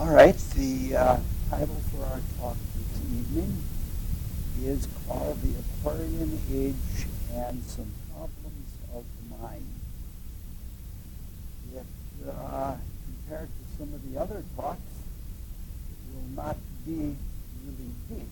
All right, the title for our talk this evening is called The Aquarian Age and Some Problems of the Mind. If compared to some of the other talks, it will not be really deep,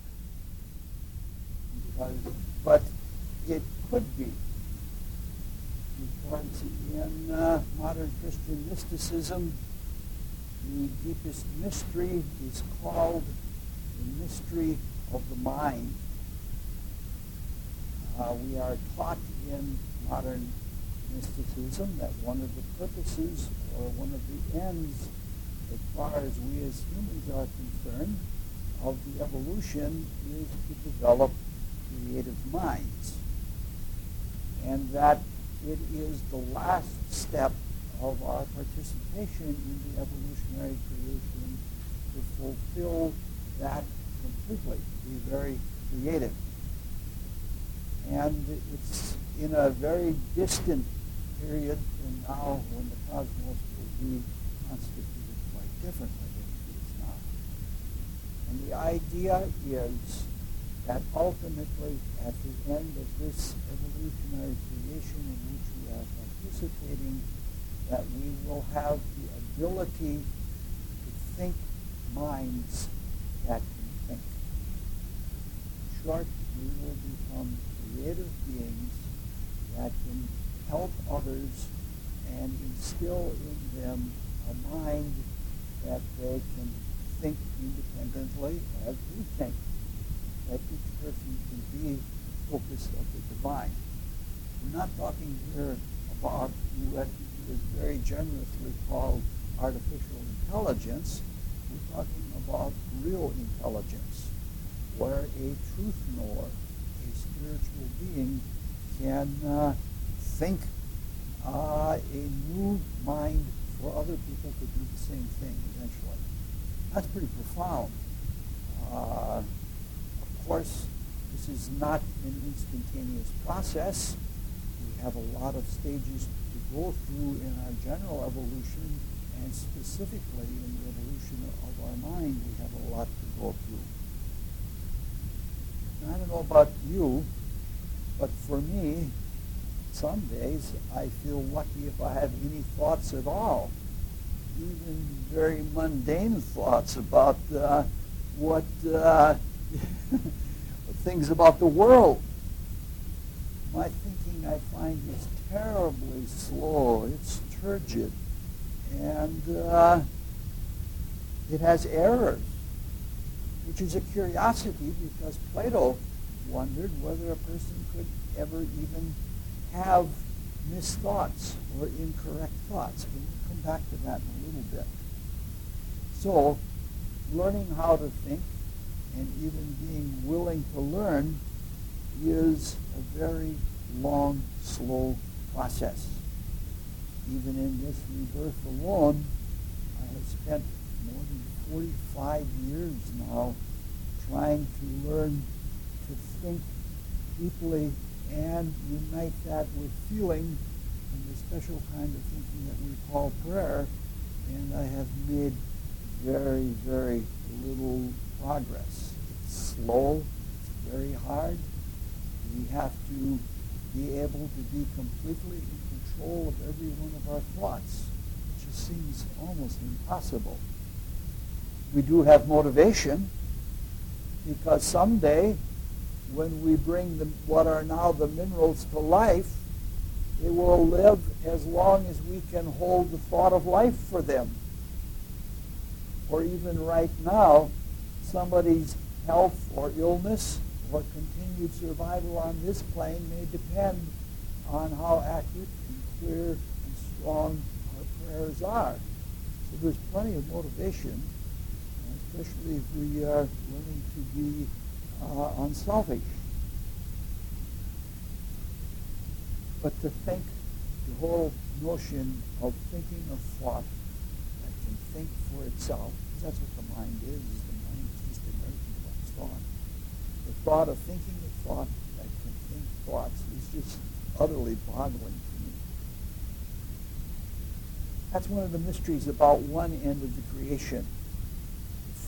but it could be, because in modern Christian mysticism, the deepest mystery is called the mystery of the mind. We are taught in modern mysticism that one of the purposes or one of the ends, as far as we as humans are concerned, of the evolution is to develop creative minds. And that it is the last step of our participation in the evolutionary creation to fulfill that completely, to be very creative. And it's in a very distant period from now when the cosmos will be constituted quite differently than it is now. And the idea is that ultimately, at the end of this evolutionary creation in which we are participating, that we will have the ability to think minds that can think. In short, we will become creative beings that can help others and instill in them a mind that they can think independently as we think, that each person can be the focus of the divine. We're not talking here about what is very generously called artificial intelligence. We're talking about real intelligence, where a truth knower, a spiritual being, can think a new mind for other people to do the same thing eventually. That's pretty profound. Of course, this is not an instantaneous process. We have a lot of stages to go through in our general evolution, and specifically in the evolution of our mind, we have a lot to go through. And I don't know about you, but for me, some days I feel lucky if I have any thoughts at all, even very mundane thoughts about what things about the world. My thinking, I find, is terribly slow. It's turgid. And it has errors, which is a curiosity, because Plato wondered whether a person could ever even have misthoughts or incorrect thoughts. But we'll come back to that in a little bit. So, learning how to think and even being willing to learn is a very long, slow process. Even in this rebirth alone, I have spent more than 45 years now trying to learn to think deeply and unite that with feeling and the special kind of thinking that we call prayer, and I have made very, very little progress. It's slow, it's very hard. We have to be able to be completely in control of every one of our thoughts. It just seems almost impossible. We do have motivation, because someday, when we bring what are now the minerals to life, they will live as long as we can hold the thought of life for them. Or even right now, somebody's health or illness or continued survival on this plane may depend on how accurate and clear and strong our prayers are. So there's plenty of motivation, especially if we are willing to be unselfish. But to think, the whole notion of thinking a thought that can think for itself, because that's what the mind is. The mind is just a very complex thought. The thought of thinking a thought that can think thoughts is just utterly boggling to me. That's one of the mysteries about one end of the creation.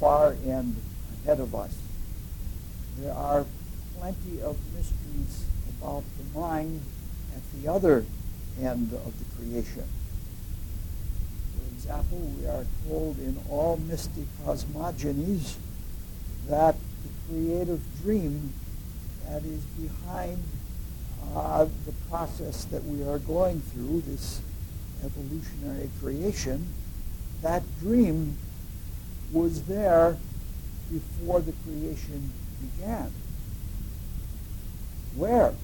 far end ahead of us. There are plenty of mysteries about the mind at the other end of the creation. For example, we are told in all mystic cosmogonies that the creative dream that is behind the process that we are going through, this evolutionary creation, that dream was there before the creation began. Where?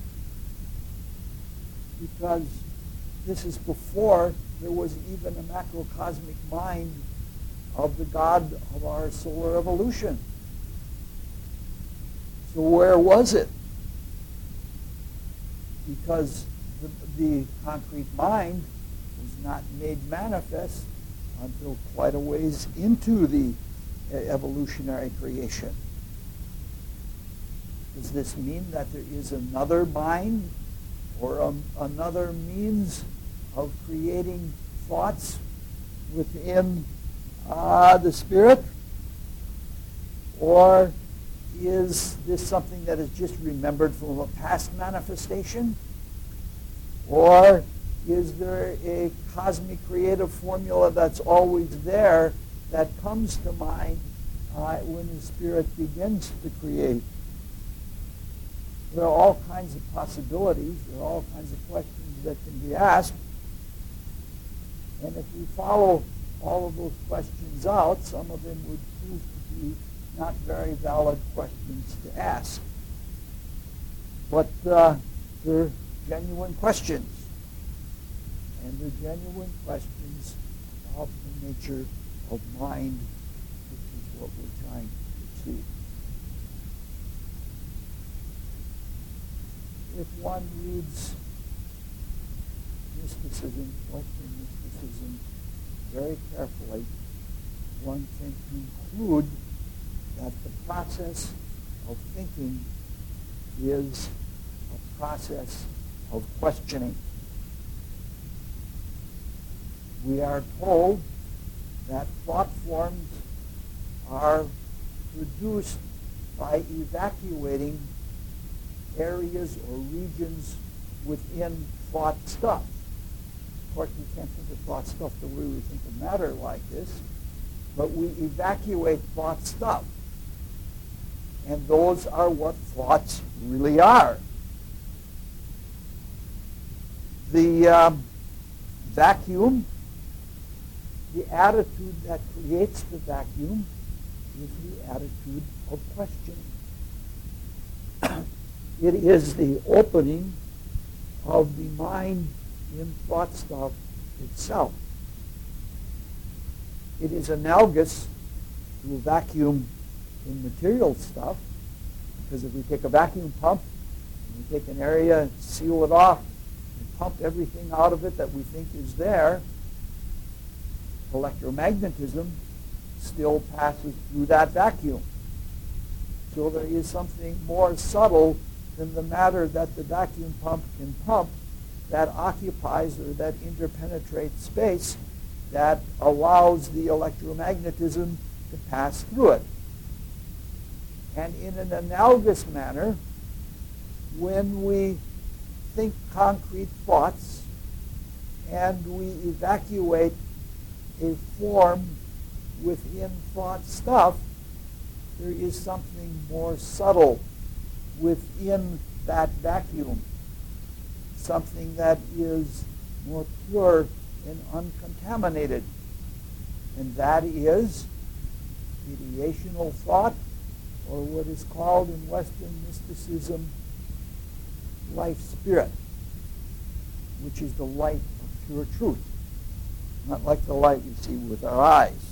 Because this is before there was even a macrocosmic mind of the God of our solar evolution. So where was it? Because the concrete mind was not made manifest until quite a ways into the evolutionary creation. Does this mean that there is another mind or another means of creating thoughts within the spirit? Or is this something that is just remembered from a past manifestation? Or is there a cosmic creative formula that's always there that comes to mind when the spirit begins to create? There are all kinds of possibilities. There are all kinds of questions that can be asked. And if we follow all of those questions out, some of them would prove to be not very valid questions to ask. But they're genuine questions. And they're genuine questions about the nature of mind, which is what we're trying to pursue. If one reads mysticism, Western mysticism, very carefully, one can conclude that the process of thinking is a process of questioning. We are told that thought forms are produced by evacuating areas or regions within thought stuff. Of course, we can't think of thought stuff the way we think of matter like this, but we evacuate thought stuff. And those are what thoughts really are. The vacuum, the attitude that creates the vacuum, is the attitude of questioning. It is the opening of the mind in thought stuff itself. It is analogous to a vacuum in material stuff, because if we take a vacuum pump and we take an area, seal it off, and pump everything out of it that we think is there, electromagnetism still passes through that vacuum. So there is something more subtle than the matter that the vacuum pump can pump that occupies or that interpenetrates space that allows the electromagnetism to pass through it. And in an analogous manner, when we think concrete thoughts and we evacuate a form within thought stuff, there is something more subtle within that vacuum, something that is more pure and uncontaminated. And that is ideational thought, or what is called in Western mysticism life spirit, which is the light of pure truth, not like the light we see with our eyes.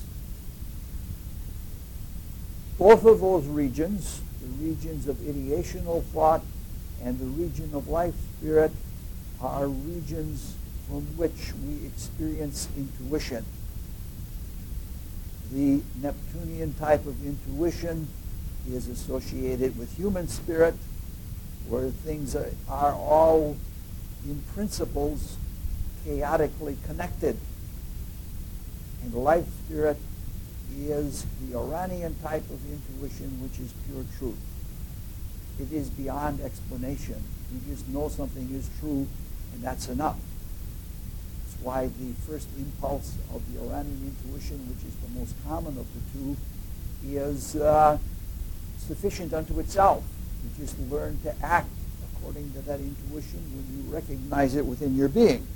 Both of those regions, the regions of ideational thought and the region of life spirit, are regions from which we experience intuition. The Neptunian type of intuition is associated with human spirit, where things are all, in principles, chaotically connected. And life spirit is the Iranian type of intuition, which is pure truth. It is beyond explanation. You just know something is true, and that's enough. That's why the first impulse of the Iranian intuition, which is the most common of the two, is sufficient unto itself. You just learn to act according to that intuition when you recognize it within your being.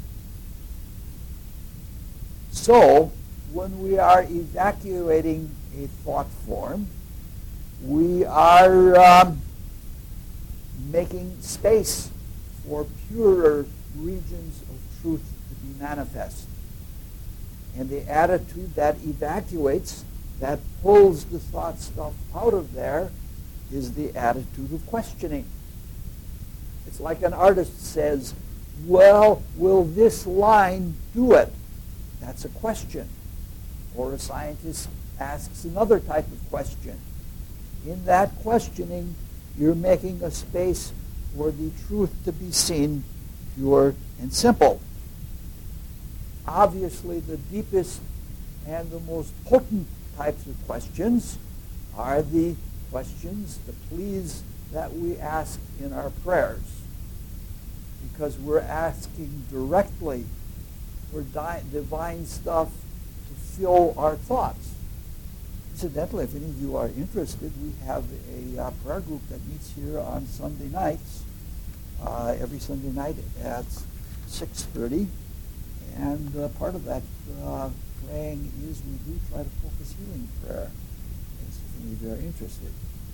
So, when we are evacuating a thought form, we are making space for purer regions of truth to be manifest. And the attitude that evacuates, that pulls the thought stuff out of there, is the attitude of questioning. It's like an artist says, well, will this line do it? That's a question. Or a scientist asks another type of question. In that questioning, you're making a space for the truth to be seen pure and simple. Obviously, the deepest and the most potent types of questions are the questions, the pleas that we ask in our prayers, because we're asking directly for divine stuff to fill our thoughts. Incidentally, if any of you are interested, we have a prayer group that meets here on Sunday nights, every Sunday night at 6:30, and part of that praying is we do try to focus healing prayer, if any of you are interested.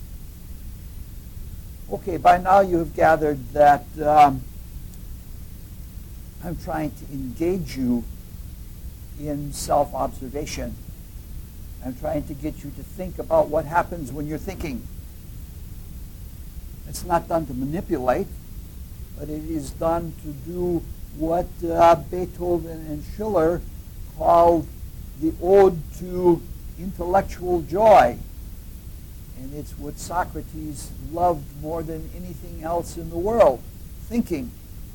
Okay, by now you have gathered that I'm trying to engage you in self-observation. I'm trying to get you to think about what happens when you're thinking. It's not done to manipulate, but it is done to do what Beethoven and Schiller called the ode to intellectual joy. And it's what Socrates loved more than anything else in the world, thinking.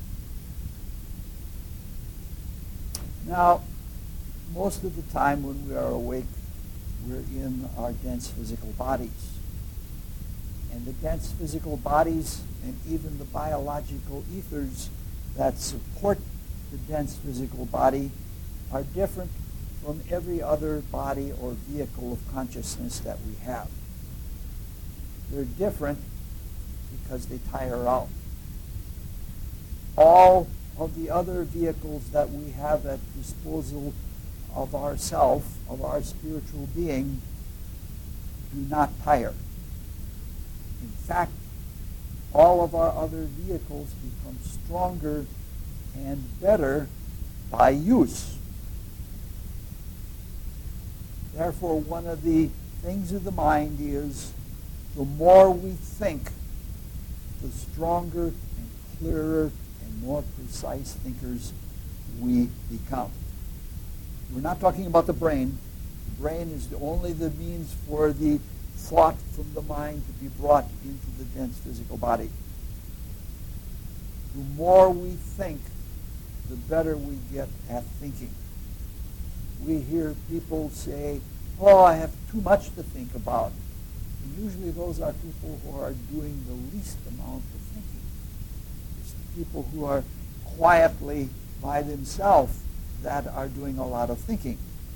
Now, most of the time when we are awake, we're in our dense physical bodies. And the dense physical bodies and even the biological ethers that support the dense physical body are different from every other body or vehicle of consciousness that we have. They're different because they tire out. All of the other vehicles that we have at disposal of ourself, of our spiritual being, do not tire. In fact, all of our other vehicles become stronger and better by use. Therefore, one of the things of the mind is the more we think, the stronger and clearer and more precise thinkers we become. We're not talking about the brain. The brain is only the means for the thought from the mind to be brought into the dense physical body. The more we think, the better we get at thinking. We hear people say, oh, I have too much to think about. And usually those are people who are doing the least amount of thinking. It's the people who are quietly by themselves that are doing a lot of thinking.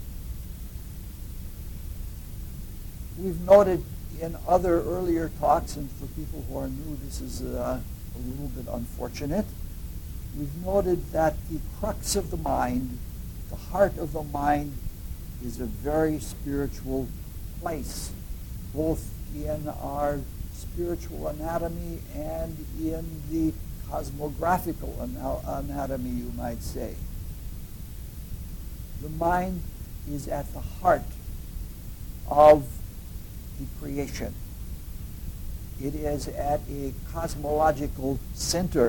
We've noted in other earlier talks, and for people who are new, this is a little bit unfortunate. We've noted that the crux of the mind, the heart of the mind, is a very spiritual place, both in our spiritual anatomy and in the cosmographical anatomy, you might say. The mind is at the heart of the creation. It is at a cosmological center.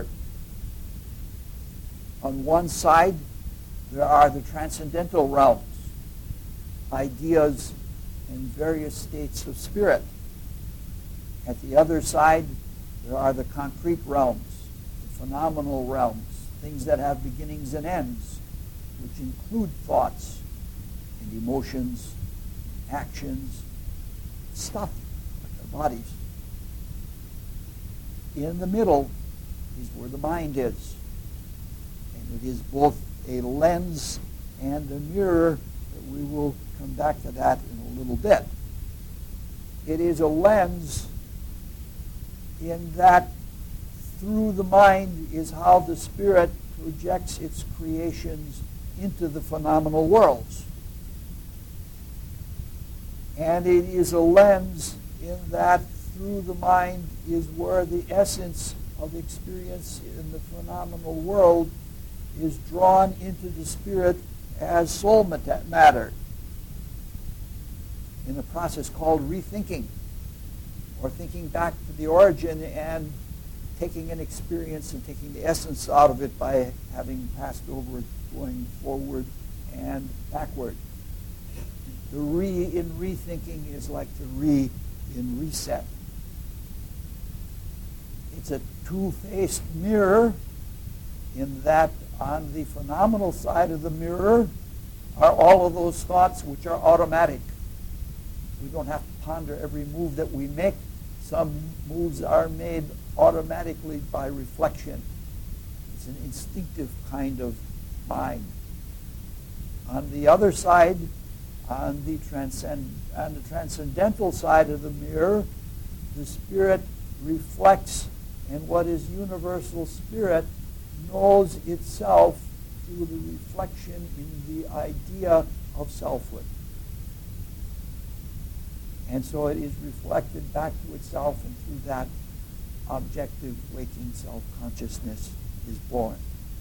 On one side, there are the transcendental realms, ideas and various states of spirit. At the other side, there are the concrete realms, the phenomenal realms, things that have beginnings and ends, which include thoughts and emotions actions, stuff, their bodies. In the middle is where the mind is. And it is both a lens and a mirror. We will come back to that in a little bit. It is a lens in that through the mind is how the spirit projects its creations into the phenomenal worlds. And it is a lens in that through the mind is where the essence of experience in the phenomenal world is drawn into the spirit as soul matter in a process called rethinking, or thinking back to the origin and taking an experience and taking the essence out of it by having passed over it, going forward and backward. The re in rethinking is like the re in reset. It's a two-faced mirror in that on the phenomenal side of the mirror are all of those thoughts which are automatic. We don't have to ponder every move that we make. Some moves are made automatically by reflection. It's an instinctive kind of mind. On the other side, on the transcendental side of the mirror, the spirit reflects, and what is universal spirit knows itself through the reflection in the idea of selfhood. And so it is reflected back to itself, and through that, objective waking self-consciousness is born.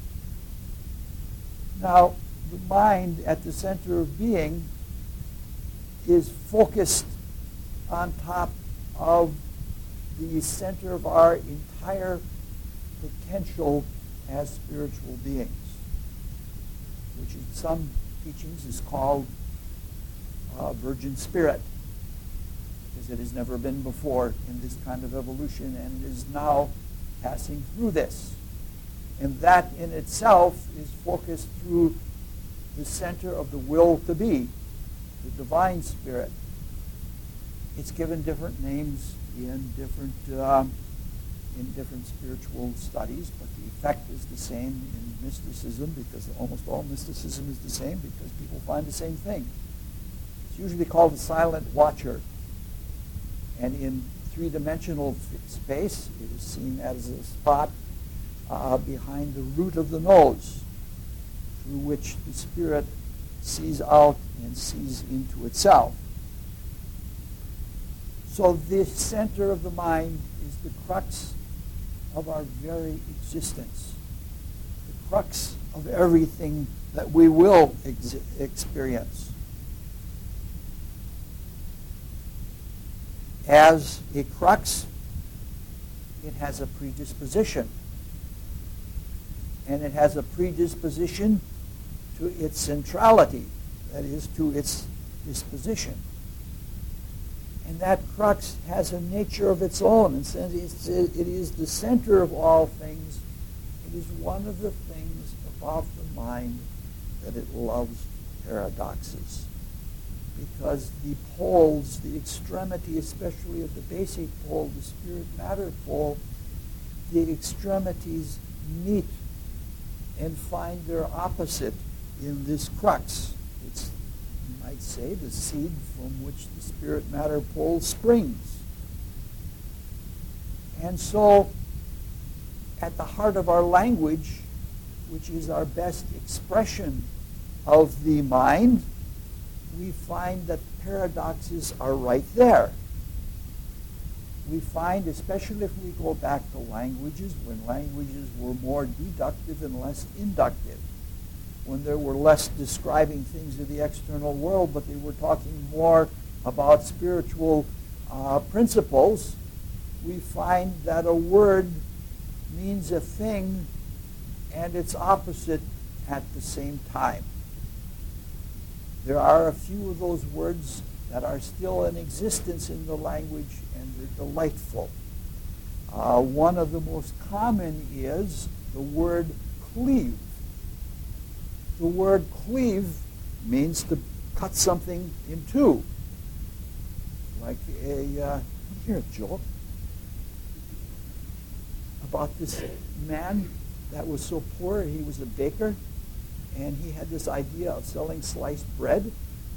Now, the mind at the center of being is focused on top of the center of our entire potential as spiritual beings, which in some teachings is called virgin spirit, because it has never been before in this kind of evolution and is now passing through this. And that in itself is focused through the center of the will to be, the divine spirit. It's given different names in different spiritual studies, but the effect is the same in mysticism, because almost all mysticism is the same, because people find the same thing. It's usually called the silent watcher. And in three-dimensional space, it is seen as a spot behind the root of the nose, through which the spirit sees out and sees into itself. So this center of the mind is the crux of our very existence, the crux of everything that we will experience. As a crux, it has a predisposition. And it has a predisposition to its centrality, that is, to its disposition. And that crux has a nature of its own. And since it is the center of all things, it is one of the things about the mind that it loves paradoxes. Because the poles, the extremity, especially of the basic pole, the spirit-matter pole, the extremities meet and find their opposite in this crux. It's, you might say, the seed from which the spirit-matter pole springs. And so, at the heart of our language, which is our best expression of the mind, we find that paradoxes are right there. We find, especially if we go back to languages, when languages were more deductive and less inductive, when there were less describing things of the external world, but they were talking more about spiritual principles, we find that a word means a thing and its opposite at the same time. There are a few of those words that are still in existence in the language, and they're delightful. One of the most common is the word cleave. The word cleave means to cut something in two. like hear a joke about this man that was so poor he was a baker, and he had this idea of selling sliced bread.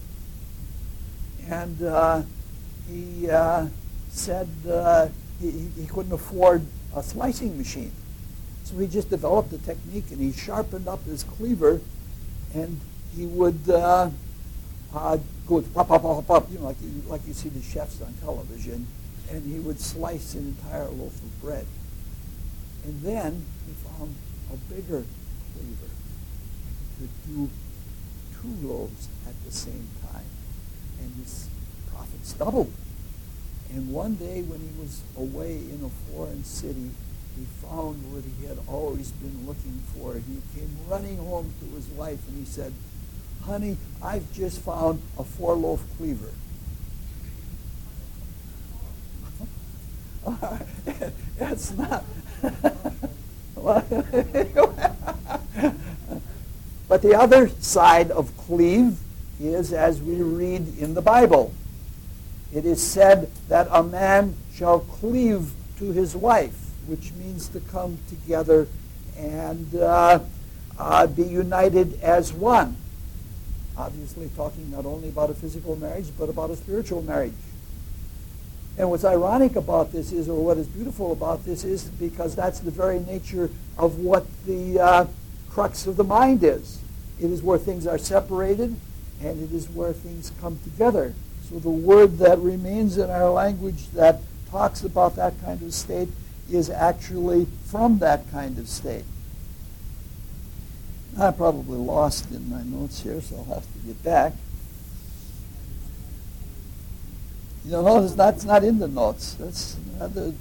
And he said he couldn't afford a slicing machine. So he just developed a technique, and he sharpened up his cleaver, and he would go pop, pop, pop, pop, like you see the chefs on television, and he would slice an entire loaf of bread. And then he found a bigger cleaver that could do 2 loaves at the same time, and his profits doubled. And one day when he was away in a foreign city, he found what he had always been looking for. He came running home to his wife and he said, "Honey, I've just found a 4-loaf cleaver." It's not. But the other side of cleave is as we read in the Bible. It is said that a man shall cleave to his wife, which means to come together and be united as one. Obviously talking not only about a physical marriage, but about a spiritual marriage. And what's ironic about this is, or what is beautiful about this is, because that's the very nature of what the crux of the mind is. It is where things are separated, and it is where things come together. So the word that remains in our language that talks about that kind of state is actually from that kind of state. I'm probably lost in my notes here, so I'll have to get back. No, that's not in the notes. That's another.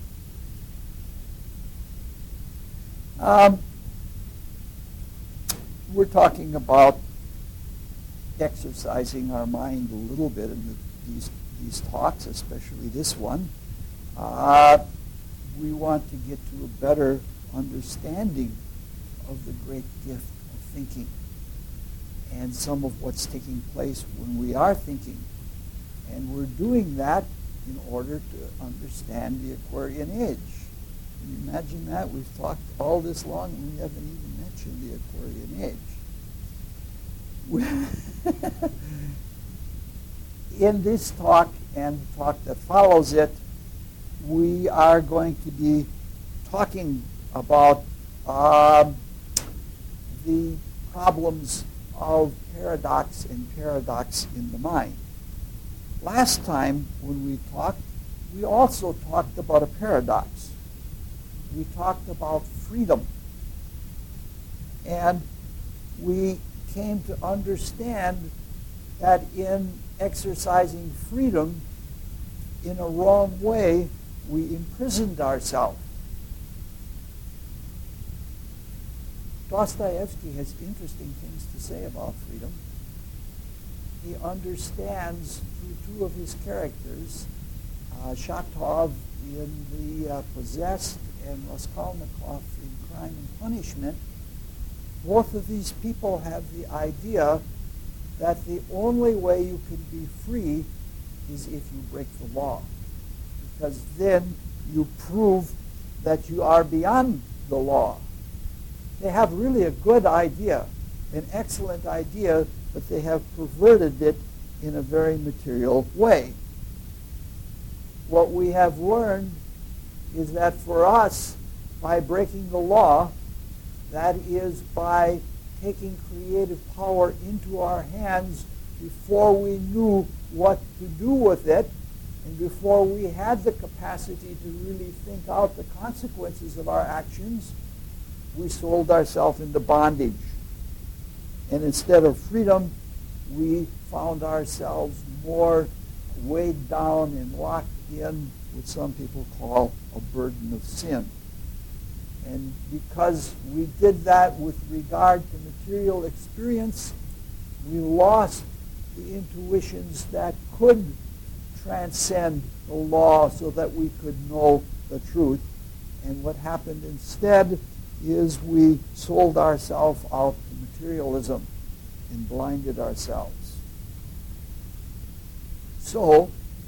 We're talking about exercising our mind a little bit in these talks, especially this one. We want to get to a better understanding of the great gift of thinking and some of what's taking place when we are thinking. And we're doing that in order to understand the Aquarian age. Can you imagine that? We've talked all this long and we haven't even mentioned the Aquarian age. In this talk and the talk that follows it, we are going to be talking about the problems of paradox and paradox in the mind. Last time when we talked, we also talked about a paradox. We talked about freedom. And we came to understand that in exercising freedom in a wrong way, we imprisoned ourselves. Dostoevsky has interesting things to say about freedom. He understands through 2 of his characters, Shatov in The Possessed and Raskolnikov in Crime and Punishment. Both of these people have the idea that the only way you can be free is if you break the law, because then you prove that you are beyond the law. They have really a good idea, an excellent idea, but they have perverted it in a very material way. What we have learned is that for us, by breaking the law, that is by taking creative power into our hands before we knew what to do with it, and before we had the capacity to really think out the consequences of our actions, we sold ourselves into bondage. And instead of freedom, we found ourselves more weighed down and locked in what some people call a burden of sin. And because we did that with regard to material experience, we lost the intuitions that could transcend the law so that we could know the truth. And what happened instead is we sold ourselves out to materialism and blinded ourselves. So,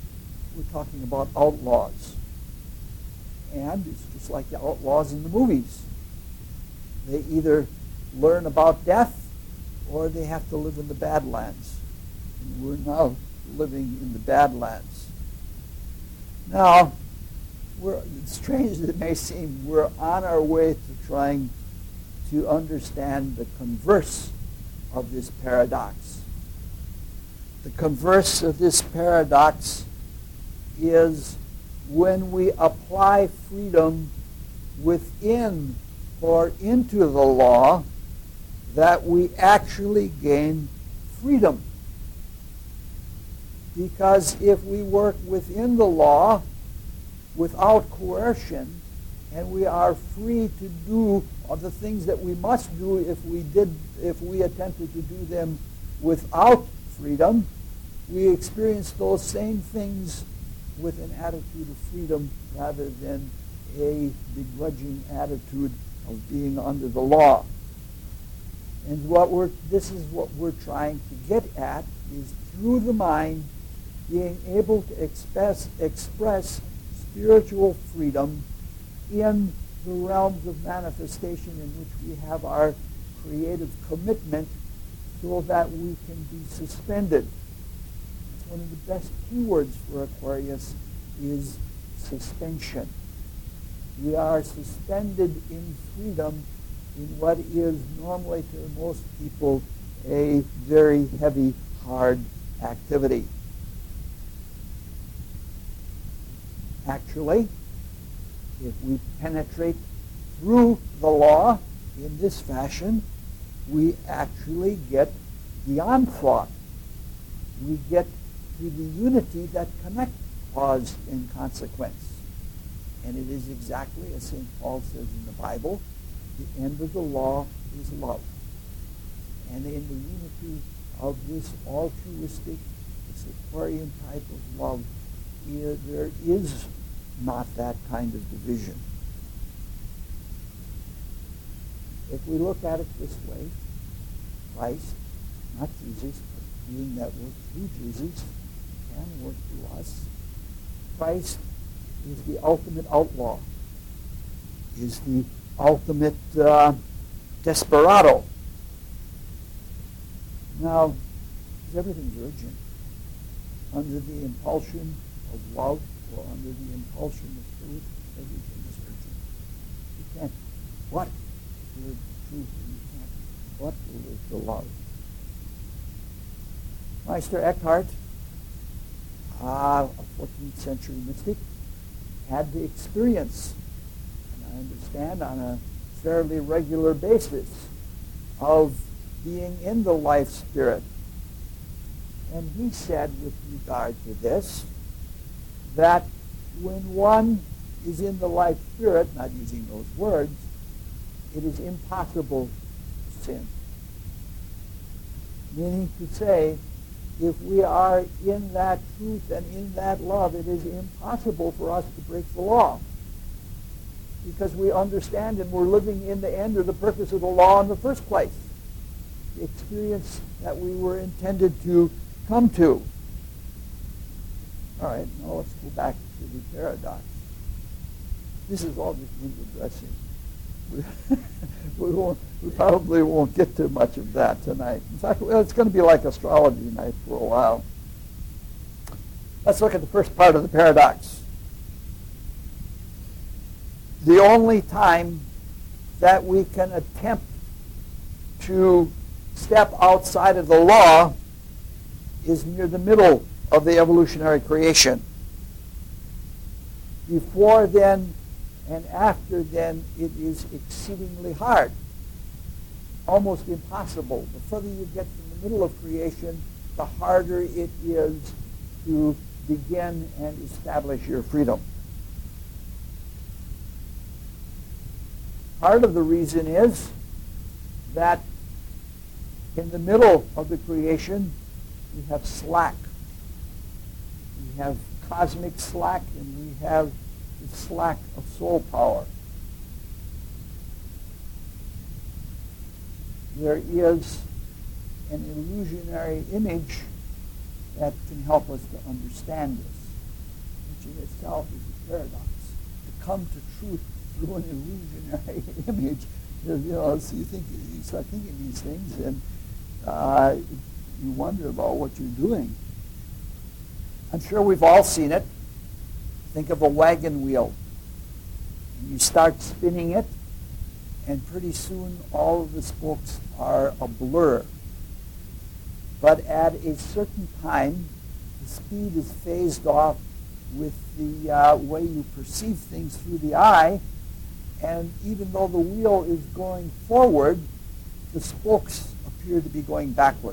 we're talking about outlaws. And it's just like the outlaws in the movies. They either learn about death or they have to live in the Badlands. And we're now living in the Badlands. Now, strange as it may seem, we're on our way to trying to understand the converse of this paradox. The converse of this paradox is when we apply freedom within or into the law, that we actually gain freedom. Because if we work within the law without coercion, and we are free to do the things that we must do if we attempted to do them without freedom, we experience those same things with an attitude of freedom rather than a begrudging attitude of being under the law. And this is what we're trying to get at, is through the mind being able to express spiritual freedom in the realms of manifestation in which we have our creative commitment so that we can be suspended. One of the best keywords for Aquarius is suspension. We are suspended in freedom in what is normally to most people a very heavy, hard activity. Actually, if we penetrate through the law in this fashion, we actually get beyond thought. We get to the unity that connects cause and consequence. And it is exactly as St. Paul says in the Bible, the end of the law is love. And in the unity of this altruistic, this Aquarian type of love, there is not that kind of division. If we look at it this way, Christ, not Jesus, but being that work through Jesus, can work through us. Christ is the ultimate outlaw, is the ultimate desperado. Now, everything's urgent. Under the impulsion of love or under the impulsion of truth, everything is urgent. You can't but live the truth, and you can't but live the love. Meister Eckhart, a 14th century mystic, had the experience, and I understand on a fairly regular basis, of being in the life spirit. And he said with regard to this, that when one is in the life spirit, not using those words, it is impossible to sin. Meaning to say, if we are in that truth and in that love, it is impossible for us to break the law. Because we understand and we're living in the end or the purpose of the law in the first place. The experience that we were intended to come to. All right, now let's go back to the paradox. This is all just window dressing. We probably won't get to much of that tonight. In fact, it's going to be like astrology night for a while. Let's look at the first part of the paradox. The only time that we can attempt to step outside of the law is near the middle of the evolutionary creation. Before then and after then, it is exceedingly hard, almost impossible. The further you get from the middle of creation, the harder it is to begin and establish your freedom. Part of the reason is that in the middle of the creation, we have slack. We have cosmic slack, and we have the slack of soul power. There is an illusionary image that can help us to understand this. which in itself is a paradox. To come to truth through an illusionary image, so you start thinking these things, and you wonder about what you're doing. I'm sure we've all seen it. Think of a wagon wheel. You start spinning it, and pretty soon all of the spokes are a blur. But at a certain time, the speed is phased off with the way you perceive things through the eye, and even though the wheel is going forward, the spokes appear to be going backward.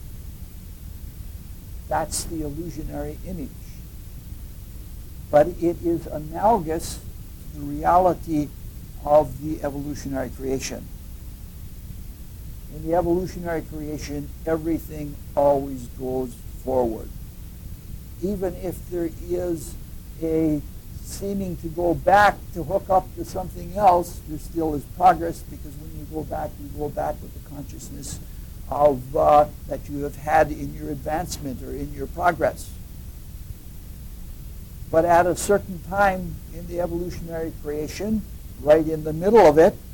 That's the illusionary image. But it is analogous to the reality of the evolutionary creation. In the evolutionary creation, everything always goes forward. Even if there is a seeming to go back to hook up to something else, there still is progress, because when you go back with the consciousness of that you have had in your advancement or in your progress. But at a certain time in the evolutionary creation, right in the middle of it,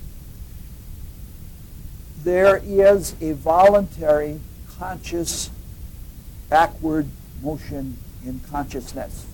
there is a voluntary, conscious, backward motion in consciousness.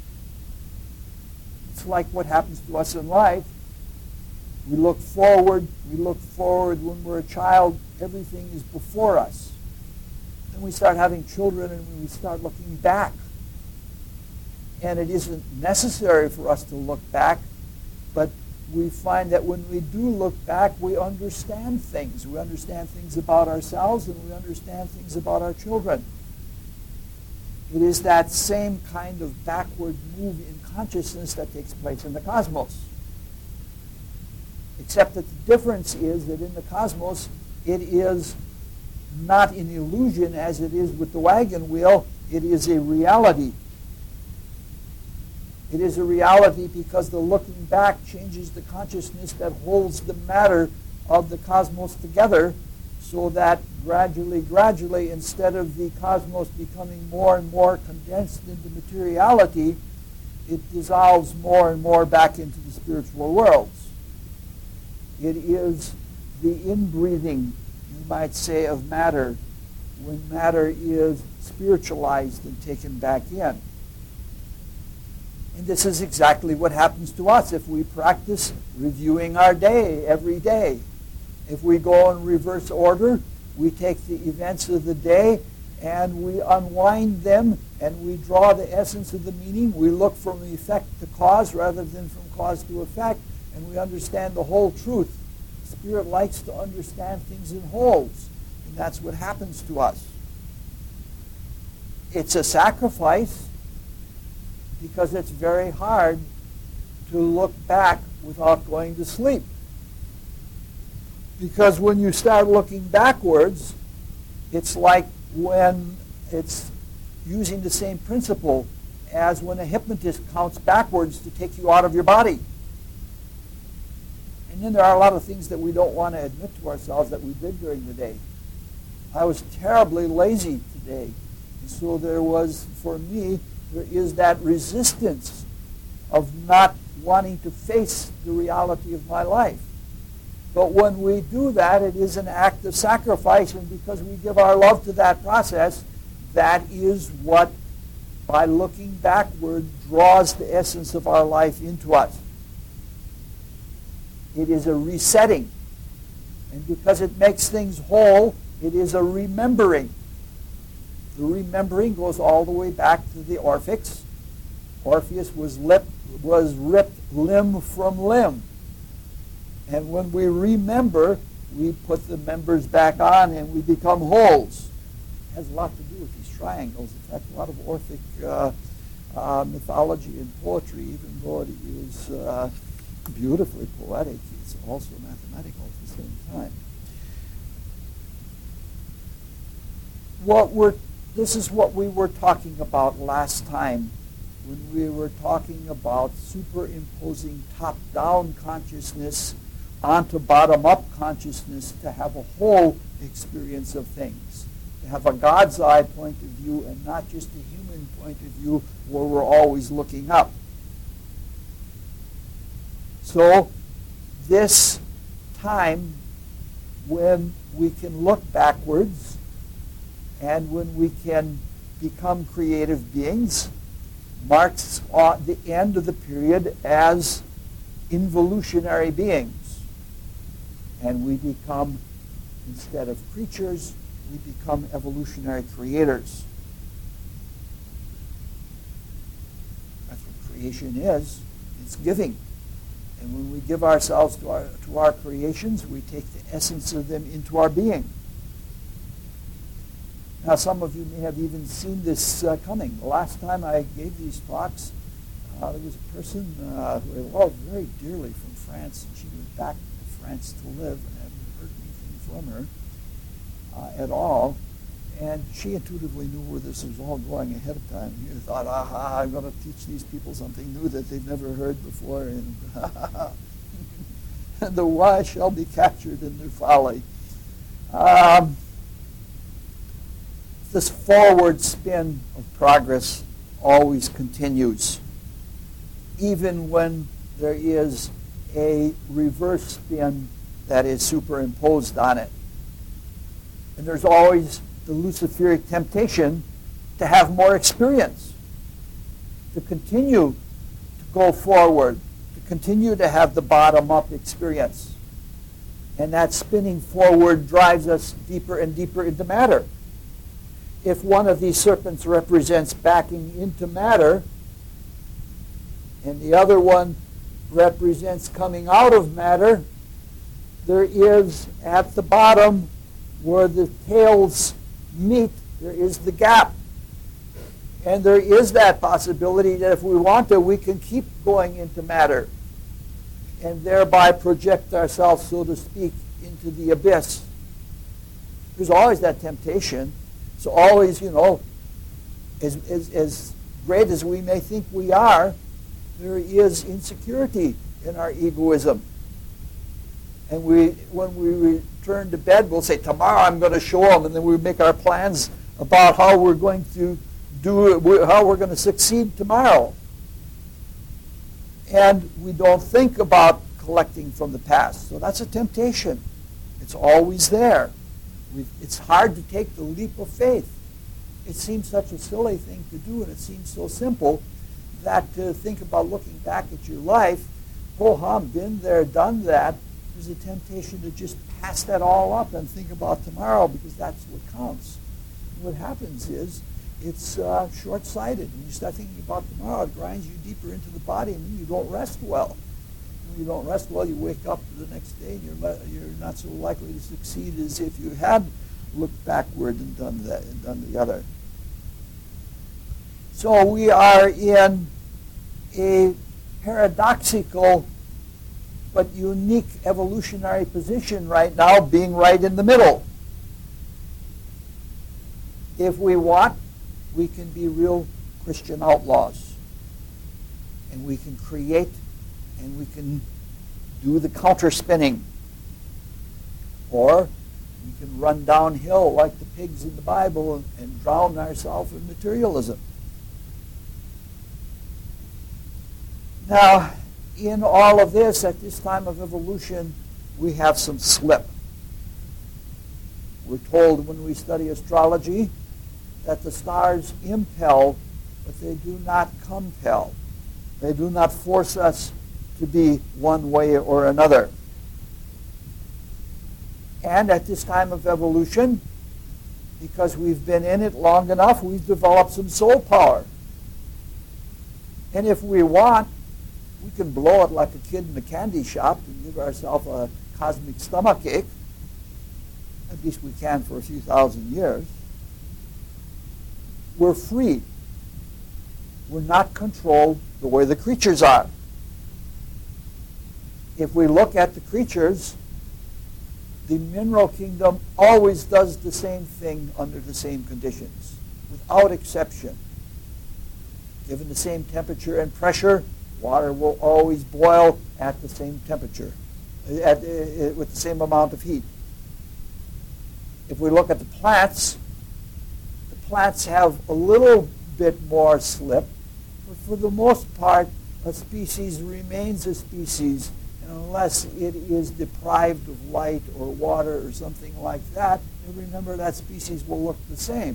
It's like what happens to us in life. We look forward when we're a child, everything is before us. Then we start having children and we start looking back. And it isn't necessary for us to look back, but we find that when we do look back, we understand things. We understand things about ourselves, and we understand things about our children. It is that same kind of backward move in consciousness that takes place in the cosmos. Except that the difference is that in the cosmos, it is not an illusion as it is with the wagon wheel. It is a reality. It is a reality because the looking back changes the consciousness that holds the matter of the cosmos together, so that gradually, instead of the cosmos becoming more and more condensed into materiality, it dissolves more and more back into the spiritual worlds. It is the inbreathing, you might say, of matter, when matter is spiritualized and taken back in. And this is exactly what happens to us if we practice reviewing our day every day. If we go in reverse order, we take the events of the day and we unwind them and we draw the essence of the meaning. We look from effect to cause rather than from cause to effect, and we understand the whole truth. Spirit likes to understand things in wholes, and that's what happens to us. It's a sacrifice, because it's very hard to look back without going to sleep. Because when you start looking backwards, it's like when it's using the same principle as when a hypnotist counts backwards to take you out of your body. And then there are a lot of things that we don't want to admit to ourselves that we did during the day. I was terribly lazy today. And so there is that resistance of not wanting to face the reality of my life. But when we do that, it is an act of sacrifice, and because we give our love to that process, that is what, by looking backward, draws the essence of our life into us. It is a resetting. And because it makes things whole, it is a remembering. The remembering goes all the way back to the Orphics. Orpheus was ripped limb from limb. And when we remember, we put the members back on and we become wholes. It has a lot to do with these triangles. In fact, a lot of Orphic mythology and poetry, even though it is beautifully poetic, it's also mathematical at the same time. This is what we were talking about last time when we were talking about superimposing top-down consciousness onto bottom-up consciousness to have a whole experience of things, to have a God's eye point of view and not just a human point of view where we're always looking up. So this time when we can look backwards and when we can become creative beings marks the end of the period as involutionary beings. And we become, instead of creatures, we become evolutionary creators. That's what creation is. It's giving. And when we give ourselves to our creations, we take the essence of them into our being. Now, some of you may have even seen this coming. The last time I gave these talks, there was a person who I loved very dearly from France, and she went back to France to live, and I haven't heard anything from her at all. And she intuitively knew where this was all going ahead of time. She thought, aha, I'm going to teach these people something new that they've never heard before, and the wise shall be captured in their folly. This forward spin of progress always continues, even when there is a reverse spin that is superimposed on it. And there's always the Luciferic temptation to have more experience, to continue to go forward, to continue to have the bottom-up experience. And that spinning forward drives us deeper and deeper into matter. If one of these serpents represents backing into matter, and the other one represents coming out of matter, there is at the bottom where the tails meet, there is the gap. And there is that possibility that if we want to, we can keep going into matter and thereby project ourselves, so to speak, into the abyss. There's always that temptation. It's always, as great as we may think we are, there is insecurity in our egoism. And when we return to bed, we'll say, tomorrow I'm going to show them, and then we make our plans about how we're going to do it, how we're going to succeed tomorrow. And we don't think about collecting from the past. So that's a temptation. It's always there. It's hard to take the leap of faith. It seems such a silly thing to do, and it seems so simple that to think about looking back at your life, been there, done that, there's a temptation to just pass that all up and think about tomorrow because that's what counts. And what happens is it's short-sighted. When you start thinking about tomorrow, it grinds you deeper into the body, and then you don't rest well. When you don't rest well, you wake up the next day, and you're not so likely to succeed as if you had looked backward and done that and done the other. So we are in a paradoxical but unique evolutionary position right now, being right in the middle. If we want, we can be real Christian outlaws. And we can create, and we can do the counter-spinning. Or we can run downhill like the pigs in the Bible and drown ourselves in materialism. Now, in all of this, at this time of evolution, we have some slip. We're told when we study astrology that the stars impel, but they do not compel. They do not force us to be one way or another. And at this time of evolution, because we've been in it long enough, we've developed some soul power. And if we want, we can blow it like a kid in a candy shop and give ourselves a cosmic stomachache. At least we can for a few thousand years. We're free. We're not controlled the way the creatures are. If we look at the creatures, the mineral kingdom always does the same thing under the same conditions, without exception. Given the same temperature and pressure, water will always boil at the same temperature, with the same amount of heat. If we look at the plants have a little bit more slip. But for the most part, a species remains a species unless it is deprived of light or water or something like that. And remember, that species will look the same.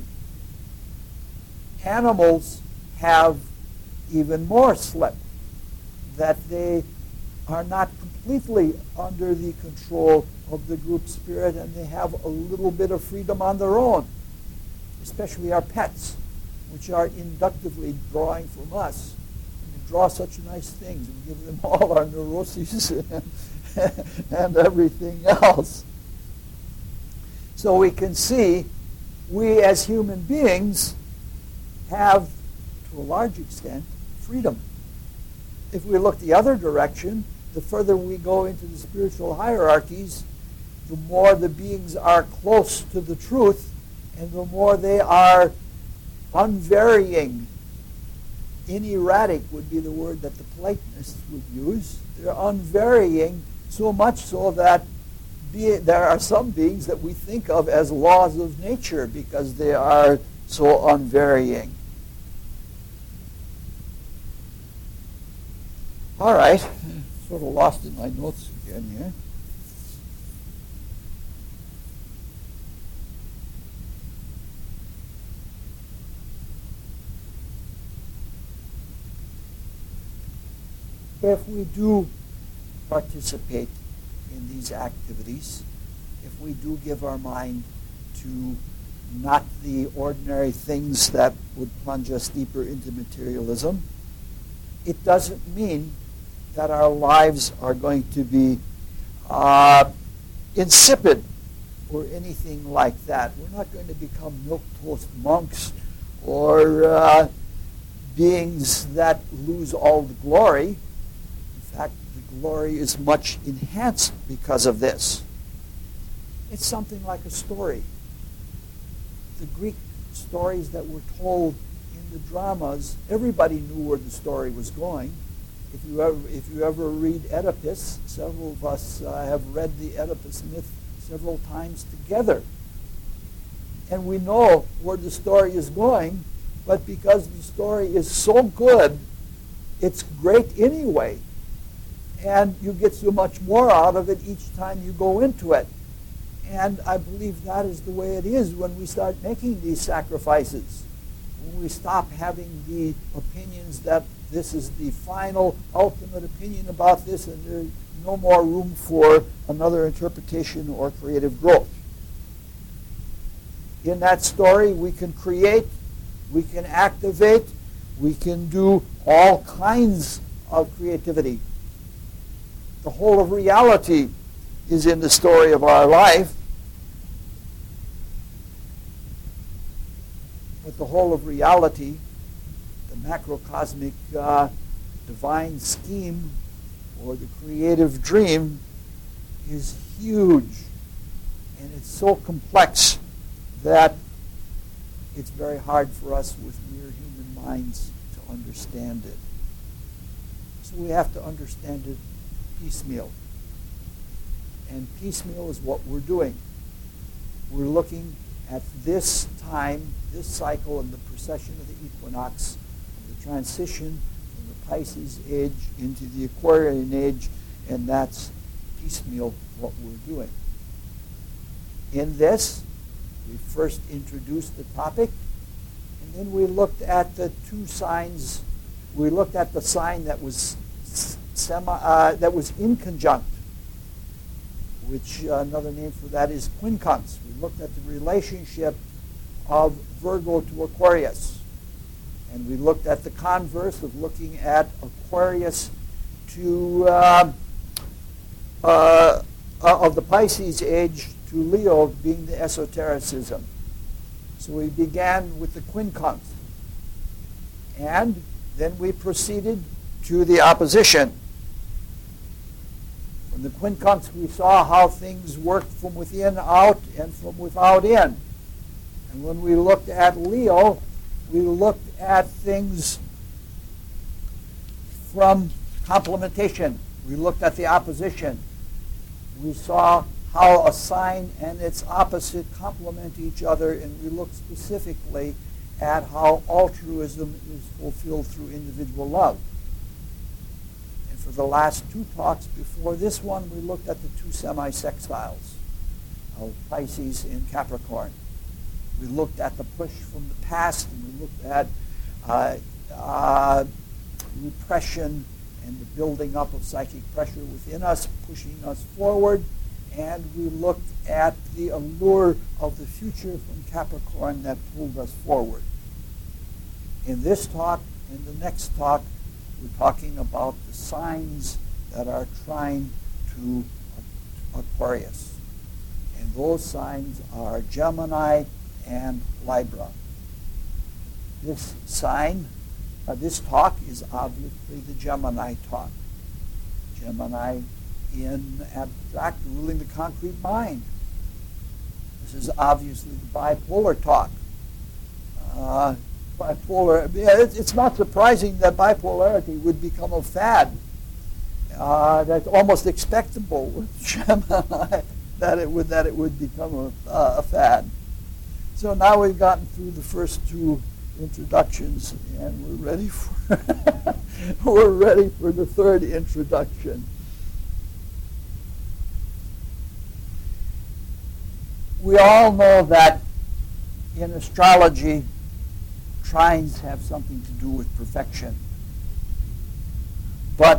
Animals have even more slip, that they are not completely under the control of the group spirit, and they have a little bit of freedom on their own, especially our pets, which are inductively drawing from us. And we draw such nice things. We give them all our neuroses and everything else. So we can see we as human beings have, to a large extent, freedom. If we look the other direction, the further we go into the spiritual hierarchies, the more the beings are close to the truth, and the more they are unvarying. Inerratic would be the word that the Platonists would use. They're unvarying, so much so that there are some beings that we think of as laws of nature because they are so unvarying. All right, sort of lost in my notes again here. If we do participate in these activities, if we do give our mind to not the ordinary things that would plunge us deeper into materialism, it doesn't mean that our lives are going to be insipid or anything like that. We're not going to become milquetoast monks or beings that lose all the glory. In fact, the glory is much enhanced because of this. It's something like a story. The Greek stories that were told in the dramas, everybody knew where the story was going. If you ever read Oedipus, several of us have read the Oedipus myth several times together. And we know where the story is going, but because the story is so good, it's great anyway. And you get so much more out of it each time you go into it. And I believe that is the way it is when we start making these sacrifices. When we stop having the opinions that this is the final, ultimate opinion about this, and there's no more room for another interpretation or creative growth. In that story, we can create, we can activate, we can do all kinds of creativity. The whole of reality is in the story of our life. But the whole of reality, the macrocosmic divine scheme or the creative dream, is huge. And it's so complex that it's very hard for us with mere human minds to understand it. So we have to understand it piecemeal. And piecemeal is what we're doing. We're looking at this time, this cycle, and the precession of the equinox, the transition from the Pisces age into the Aquarian age, and that's piecemeal what we're doing. In this, we first introduced the topic, and then we looked at the two signs. We looked at the sign that was inconjunct, which another name for that is quincunx. We looked at the relationship of Virgo to Aquarius. And we looked at the converse of looking at Aquarius to of the Pisces age to Leo being the esotericism. So we began with the quincunx. And then we proceeded to the opposition. From the quincunx, we saw how things worked from within out and from without in. And when we looked at Leo, we looked at things from complementation. We looked at the opposition. We saw how a sign and its opposite complement each other, and we looked specifically at how altruism is fulfilled through individual love. And for the last two talks before this one, we looked at the two semi-sextiles of Pisces and Capricorn. We looked at the push from the past, and we looked at repression and the building up of psychic pressure within us, pushing us forward. And we looked at the allure of the future from Capricorn that pulled us forward. In this talk and the next talk, we're talking about the signs that are trine to Aquarius. And those signs are Gemini and Libra. This sign, this talk is obviously the Gemini talk. Gemini in abstract, ruling the concrete mind. This is obviously the bipolar talk. It's not surprising that bipolarity would become a fad. That's almost expectable with Gemini that it would become a fad. So now we've gotten through the first two introductions, and we're ready for the third introduction. We all know that in astrology, trines have something to do with perfection, but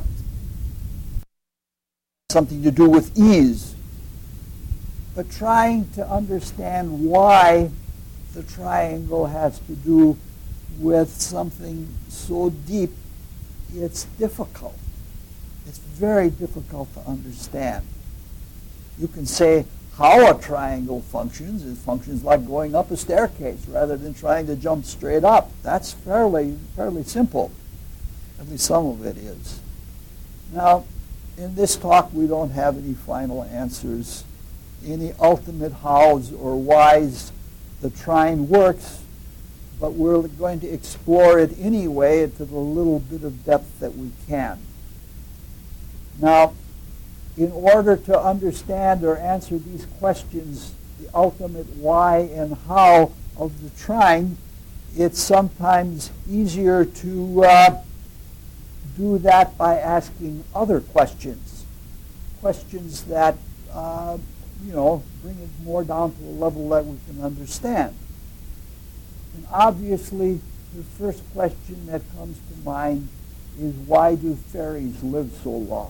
something to do with ease. But trying to understand why the triangle has to do with something so deep, it's difficult. It's very difficult to understand. You can say how a triangle functions. It functions like going up a staircase rather than trying to jump straight up. That's fairly simple. At least some of it is. Now, in this talk, we don't have any final answers, any ultimate hows or whys the trine works, but we're going to explore it anyway to the little bit of depth that we can. Now, in order to understand or answer these questions, the ultimate why and how of the trine, it's sometimes easier to do that by asking other questions. Questions that, bring it more down to a level that we can understand. And obviously, the first question that comes to mind is, why do fairies live so long?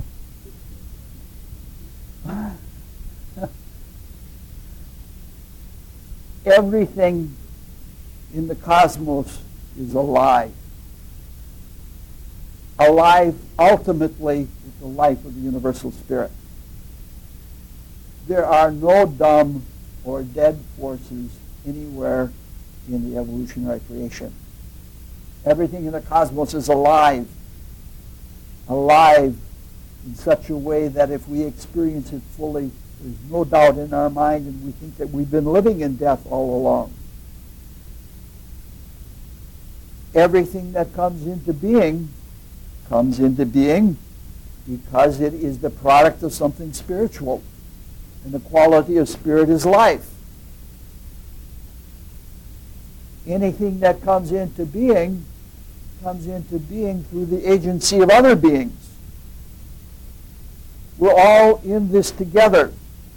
Everything in the cosmos is alive. Alive ultimately with the life of the universal spirit. There are no dumb or dead forces anywhere in the evolutionary creation. Everything in the cosmos is alive. Alive in such a way that if we experience it fully, there's no doubt in our mind, and we think that we've been living in death all along. Everything that comes into being because it is the product of something spiritual. And the quality of spirit is life. Anything that comes into being through the agency of other beings. We're all in this together.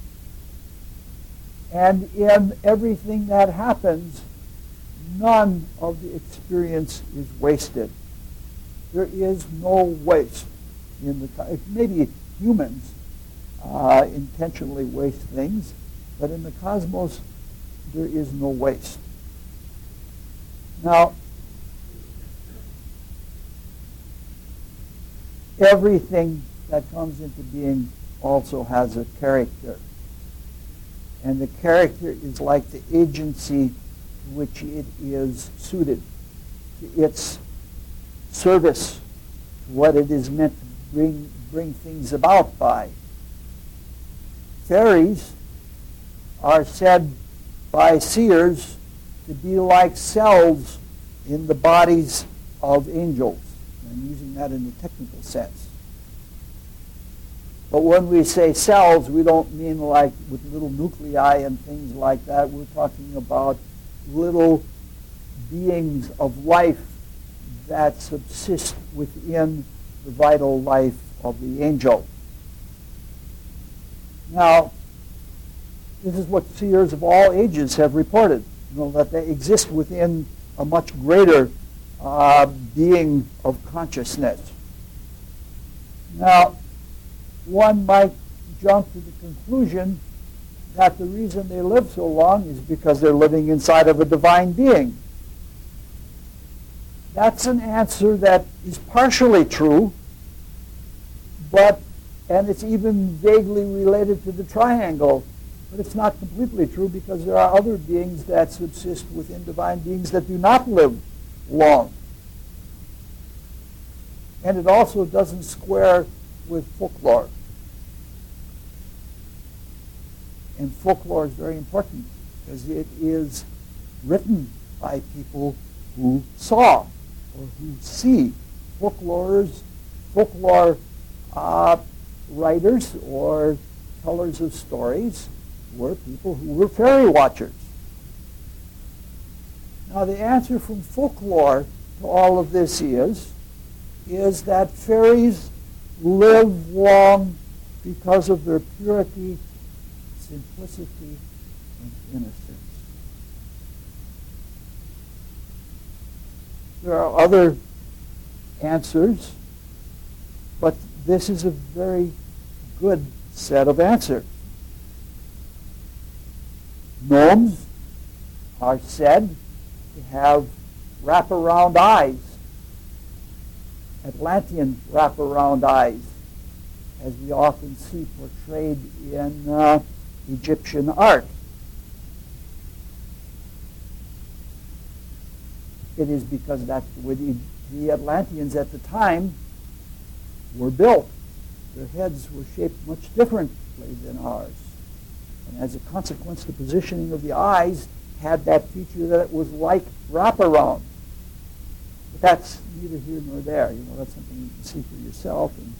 And in everything that happens, none of the experience is wasted. There is no waste in the maybe humans intentionally waste things, but in the cosmos there is no waste. Now, everything that comes into being also has a character. And the character is like the agency to which it is suited, to its service, to what it is meant to bring things about by. Fairies are said by seers to be like cells in the bodies of angels. I'm using that in the technical sense. But when we say cells, we don't mean like with little nuclei and things like that. We're talking about little beings of life that subsist within the vital life of the angel. Now, this is what seers of all ages have reported, that they exist within a much greater being of consciousness. Now, one might jump to the conclusion that the reason they live so long is because they're living inside of a divine being. That's an answer that is partially true, and it's even vaguely related to the triangle, but it's not completely true because there are other beings that subsist within divine beings that do not live long. And it also doesn't square with folklore. And folklore is very important because it is written by people who saw or who see. Folklore writers or tellers of stories were people who were fairy watchers. Now the answer from folklore to all of this is that fairies live long because of their purity, simplicity, and innocence. There are other answers, but this is a very good set of answers. Gnomes are said to have wraparound eyes, Atlantean wraparound eyes, as we often see portrayed in Egyptian art. It is because that's the way the Atlanteans at the time were built. Their heads were shaped much differently than ours. And as a consequence, the positioning of the eyes had that feature that it was like wraparound. But that's neither here nor there. That's something you can see for yourself. And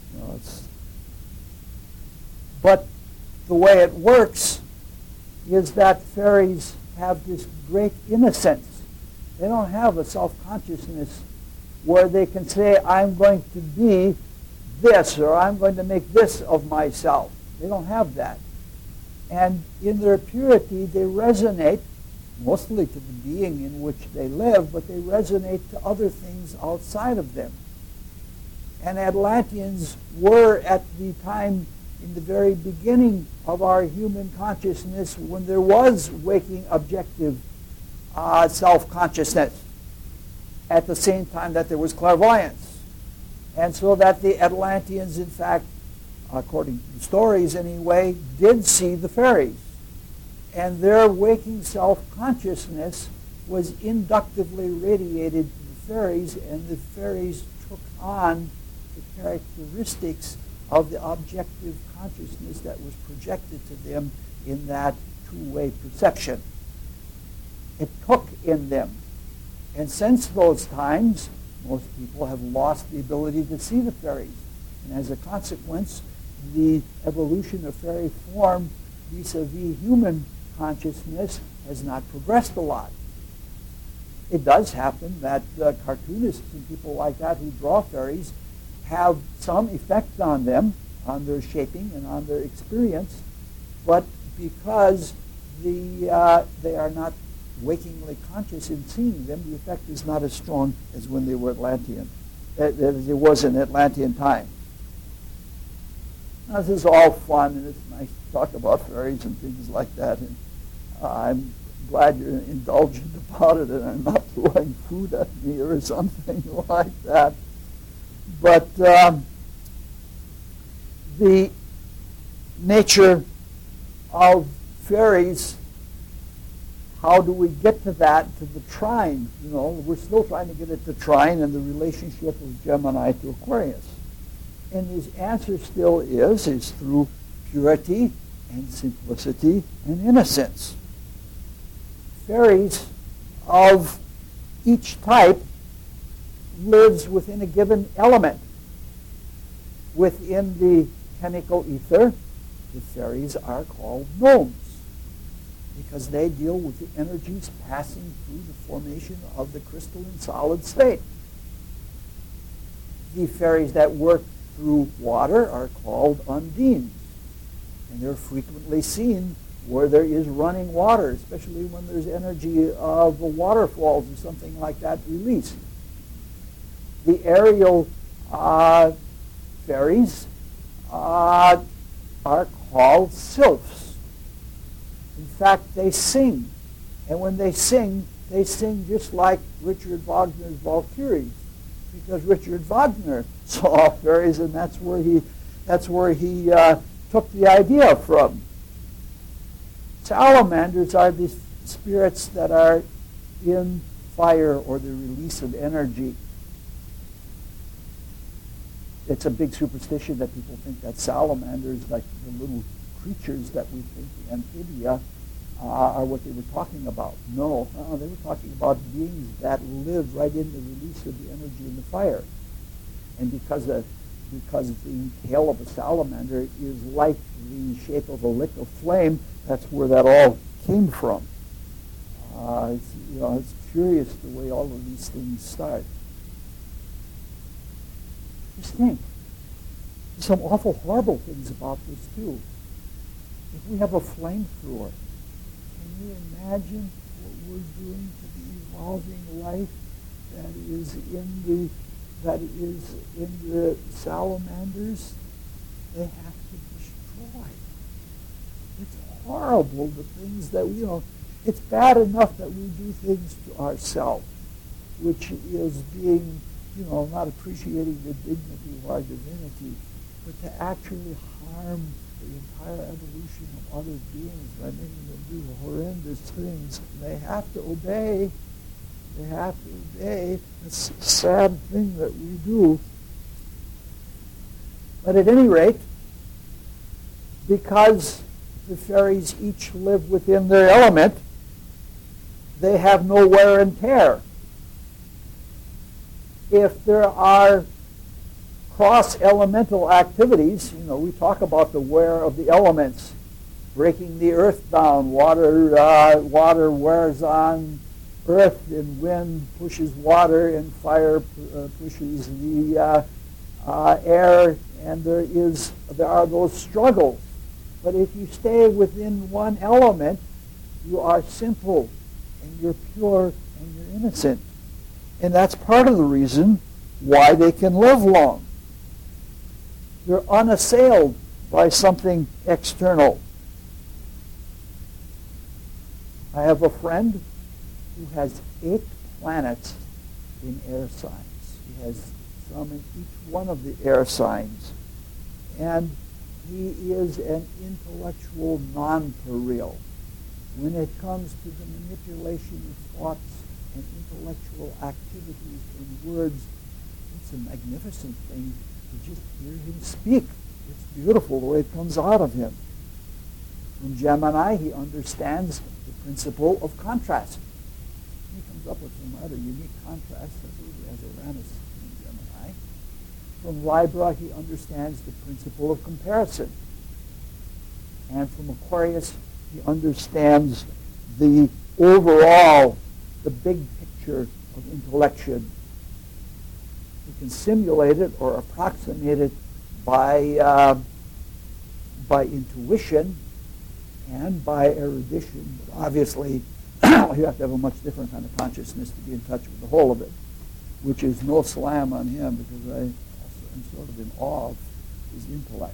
But the way it works is that fairies have this great innocence. They don't have a self-consciousness where they can say, I'm going to be this, or I'm going to make this of myself. They don't have that. And in their purity, they resonate mostly to the being in which they live, but they resonate to other things outside of them. And Atlanteans were at the time in the very beginning of our human consciousness when there was waking objective self-consciousness at the same time that there was clairvoyance. And so that the Atlanteans, in fact, according to the stories anyway, did see the fairies. And their waking self-consciousness was inductively radiated to the fairies, and the fairies took on the characteristics of the objective consciousness that was projected to them in that two-way perception. It took in them. And since those times, most people have lost the ability to see the fairies. And as a consequence, the evolution of fairy form vis-a-vis human consciousness has not progressed a lot. It does happen that cartoonists and people like that who draw fairies have some effect on them, on their shaping and on their experience, but because they are not wakingly conscious in seeing them, the effect is not as strong as when they were Atlantean, as it was in Atlantean time. Now, this is all fun, and it's nice to talk about fairies and things like that, and I'm glad you're indulgent about it and I'm not throwing food at me or something like that. But the nature of fairies, how do we get to that, to the trine? We're still trying to get at the trine and the relationship of Gemini to Aquarius. And his answer still is through purity and simplicity and innocence. Fairies of each type lives within a given element. Within the chemical ether, the fairies are called gnomes. because they deal with the energies passing through the formation of the crystalline solid state. The fairies that work through water are called undines, and they're frequently seen where there is running water, especially when there's energy of waterfalls or something like that released. The aerial fairies are called sylphs. In fact, they sing. And when they sing just like Richard Wagner's Valkyries, because Richard Wagner saw fairies, and that's where he took the idea from. Salamanders are the spirits that are in fire or the release of energy. It's a big superstition that people think that salamanders, like the little creatures that we think, the amphibia, are what they were talking about. No, they were talking about beings that live right in the release of the energy in the fire. And because the tail of a salamander is like the shape of a lick of flame, that's where that all came from. It's curious the way all of these things start. Just think. There's some awful horrible things about this too. If we have a flamethrower, can you imagine what we're doing to the evolving life that is in the salamanders? They have to destroy. It's horrible, the things that it's bad enough that we do things to ourselves, which is being, not appreciating the dignity of our divinity, but to actually harm the entire evolution of other beings by making them do horrendous things. They have to obey. They have to obey. It's a sad thing that we do. But at any rate, because the fairies each live within their element, they have no wear and tear. If there are cross-elemental activities, we talk about the wear of the elements, breaking the earth down. Water wears on earth, and wind pushes water, and fire pushes the air, and there are those struggles. But if you stay within one element, you are simple, and you're pure, and you're innocent. And that's part of the reason why they can live long. They're unassailed by something external. I have a friend who has 8 planets in air signs. He has some in each one of the air signs. And he is an intellectual nonpareil. When it comes to the manipulation of thoughts and intellectual activities and words, it's a magnificent thing to just hear him speak. It's beautiful the way it comes out of him. From Gemini, he understands the principle of contrast. He comes up with some rather unique contrasts. I believe he has Uranus in Gemini. From Libra, he understands the principle of comparison. And from Aquarius, he understands the overall, the big picture of intellection. You can simulate it or approximate it by intuition and by erudition. But obviously, you have to have a much different kind of consciousness to be in touch with the whole of it, which is no slam on him, because I am sort of in awe of his intellect.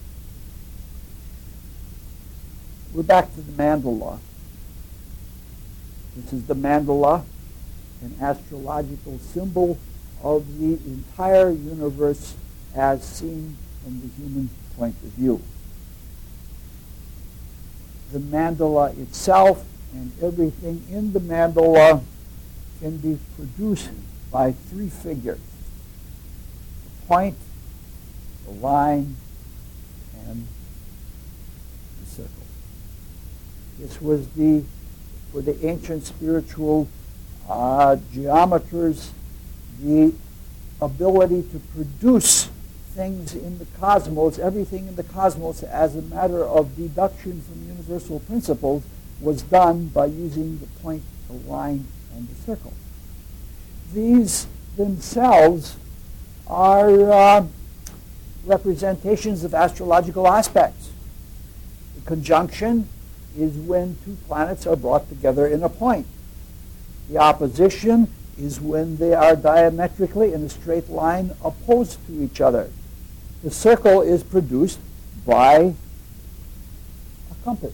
We're back to the mandala. This is the mandala, an astrological symbol of the entire universe as seen from the human point of view. The mandala itself and everything in the mandala can be produced by 3 figures: the point, the line, and the circle. This was for the ancient spiritual geometers, the ability to produce things in the cosmos, everything in the cosmos, as a matter of deduction from universal principles, was done by using the point, the line, and the circle. These themselves are representations of astrological aspects. The conjunction is when two planets are brought together in a point. The opposition is when they are diametrically in a straight line opposed to each other. The circle is produced by a compass.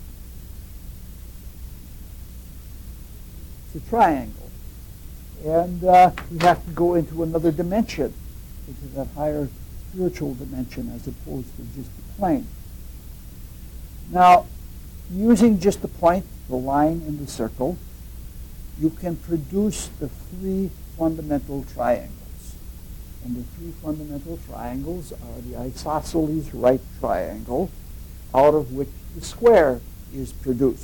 It's a triangle. And we have to go into another dimension, into that higher spiritual dimension as opposed to just the plane. Now, using just the point, the line, and the circle, you can produce the three fundamental triangles. And the three fundamental triangles are the isosceles right triangle, out of which the square is produced.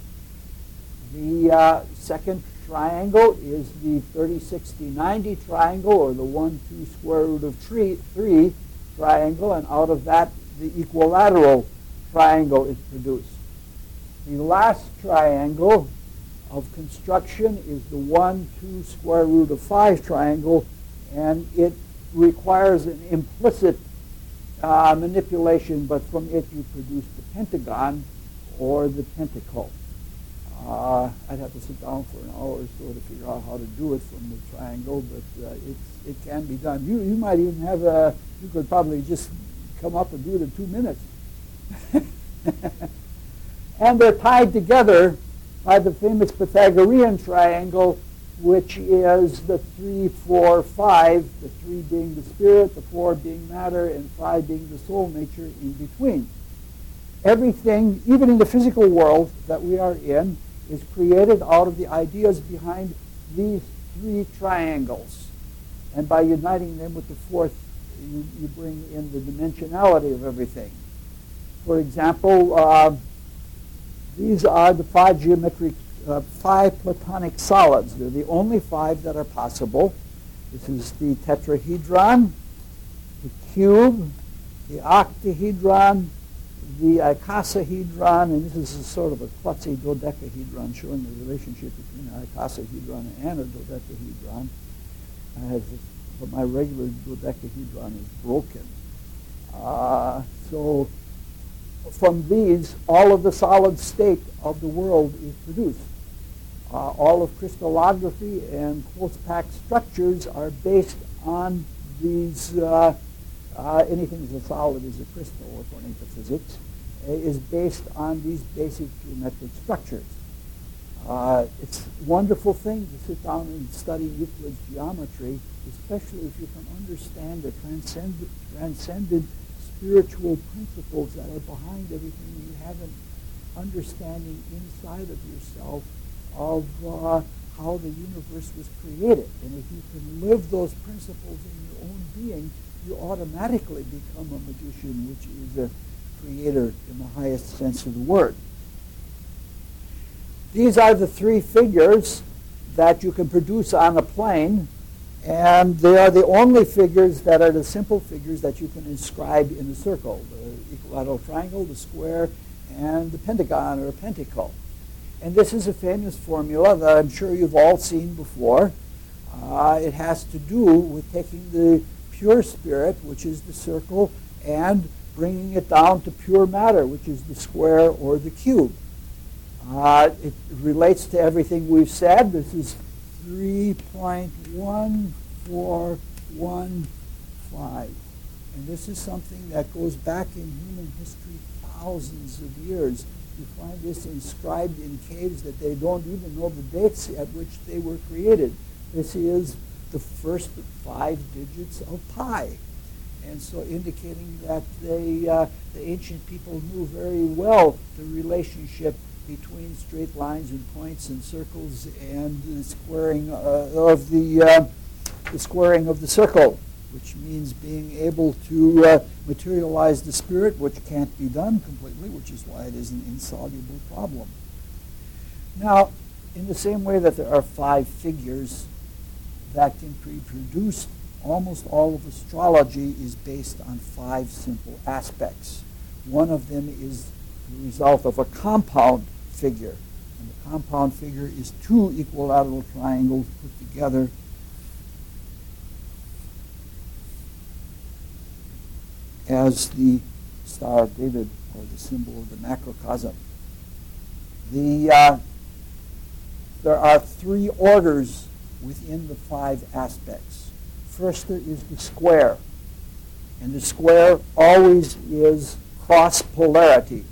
The second triangle is the 30, 60, 90 triangle, or the 1, 2 square root of 3 triangle, and out of that the equilateral triangle is produced. The last triangle of construction is the 1, 2 square root of 5 triangle, and it requires an implicit manipulation, but from it you produce the pentagon or the pentacle. I'd have to sit down for an hour or so to figure out how to do it from the triangle, but it can be done. You might even have you could probably just come up and do it in 2 minutes. And they're tied together by the famous Pythagorean triangle, which is the 3, 4, 5, the 3 being the spirit, the 4 being matter, and 5 being the soul nature in between. Everything, even in the physical world that we are in, is created out of the ideas behind these 3 triangles. And by uniting them with the 4th, you bring in the dimensionality of everything. For example, these are the 5 geometric, 5 platonic solids. They're the only 5 that are possible. This is the tetrahedron, the cube, the octahedron, the icosahedron, and this is a sort of a quasi-dodecahedron showing the relationship between an icosahedron and a dodecahedron. But my regular dodecahedron is broken. So from these, all of the solid state of the world is produced. All of crystallography and close-packed structures are based on these. Anything that's a solid is a crystal, according to physics, is based on these basic geometric structures. It's a wonderful thing to sit down and study Euclid's geometry, especially if you can understand the transcendent spiritual principles that are behind everything. You have an understanding inside of yourself of how the universe was created. And if you can live those principles in your own being, you automatically become a magician, which is a creator in the highest sense of the word. These are the 3 figures that you can produce on a plane, and they are the only figures that are the simple figures that you can inscribe in a circle: the equilateral triangle, the square, and the pentagon or a pentacle. And this is a famous formula that I'm sure you've all seen before. It has to do with taking the pure spirit, which is the circle, and bringing it down to pure matter, which is the square or the cube. It relates to everything we've said. This is 3.1415. And this is something that goes back in human history thousands of years. You find this inscribed in caves that they don't even know the dates at which they were created. This is the first 5 digits of pi. And so indicating that the ancient people knew very well the relationship between straight lines and points and circles and the squaring of the circle, which means being able to materialize the spirit, which can't be done completely, which is why it is an insoluble problem. Now, in the same way that there are 5 figures that can be produced, almost all of astrology is based on 5 simple aspects. One of them is the result of a compound figure. And the compound figure is two equilateral triangles put together as the Star of David, or the symbol of the macrocosm. There are three orders within the five aspects. First, there is the square. And the square always is cross polarity.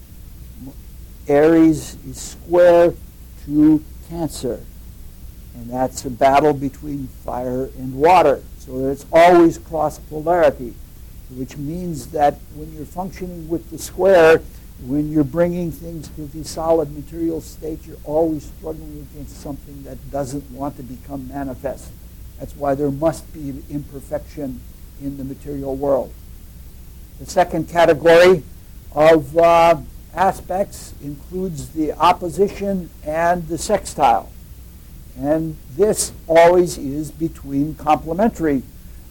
Aries is square to Cancer. And that's a battle between fire and water. So it's always cross polarity, which means that when you're functioning with the square, when you're bringing things to the solid material state, you're always struggling against something that doesn't want to become manifest. That's why there must be imperfection in the material world. The second category of aspects includes the opposition and the sextile. And this always is between complementary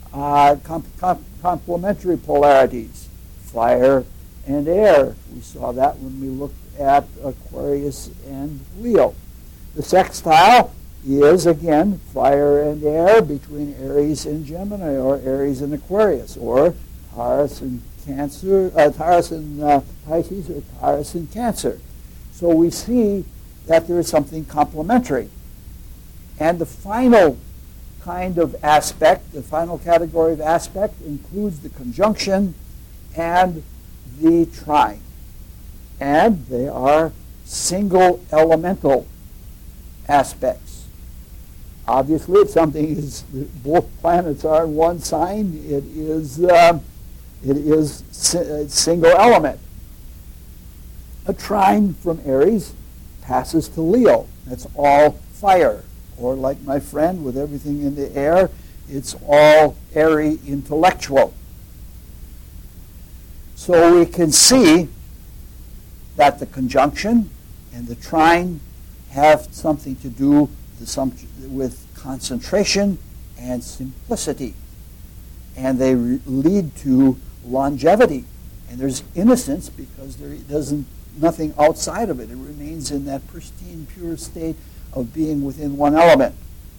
polarities, fire and air. We saw that when we looked at Aquarius and Leo. The sextile is, again, fire and air between Aries and Gemini, or Aries and Aquarius, or Taurus and Cancer, Taurus and Pisces, or Taurus and Cancer. So we see that there is something complementary. And the final kind of aspect, the final category of aspect, includes the conjunction and the trine. And they are single elemental aspects. Obviously, if something is, both planets are in one sign, it is single element. A trine from Aries passes to Leo. That's all fire. Or like my friend, with everything in the air, it's all airy intellectual. So we can see that the conjunction and the trine have something to do with concentration and simplicity. And they lead to longevity. And there's innocence because there isn't nothing outside of it. It remains in that pristine, pure state of being within one element.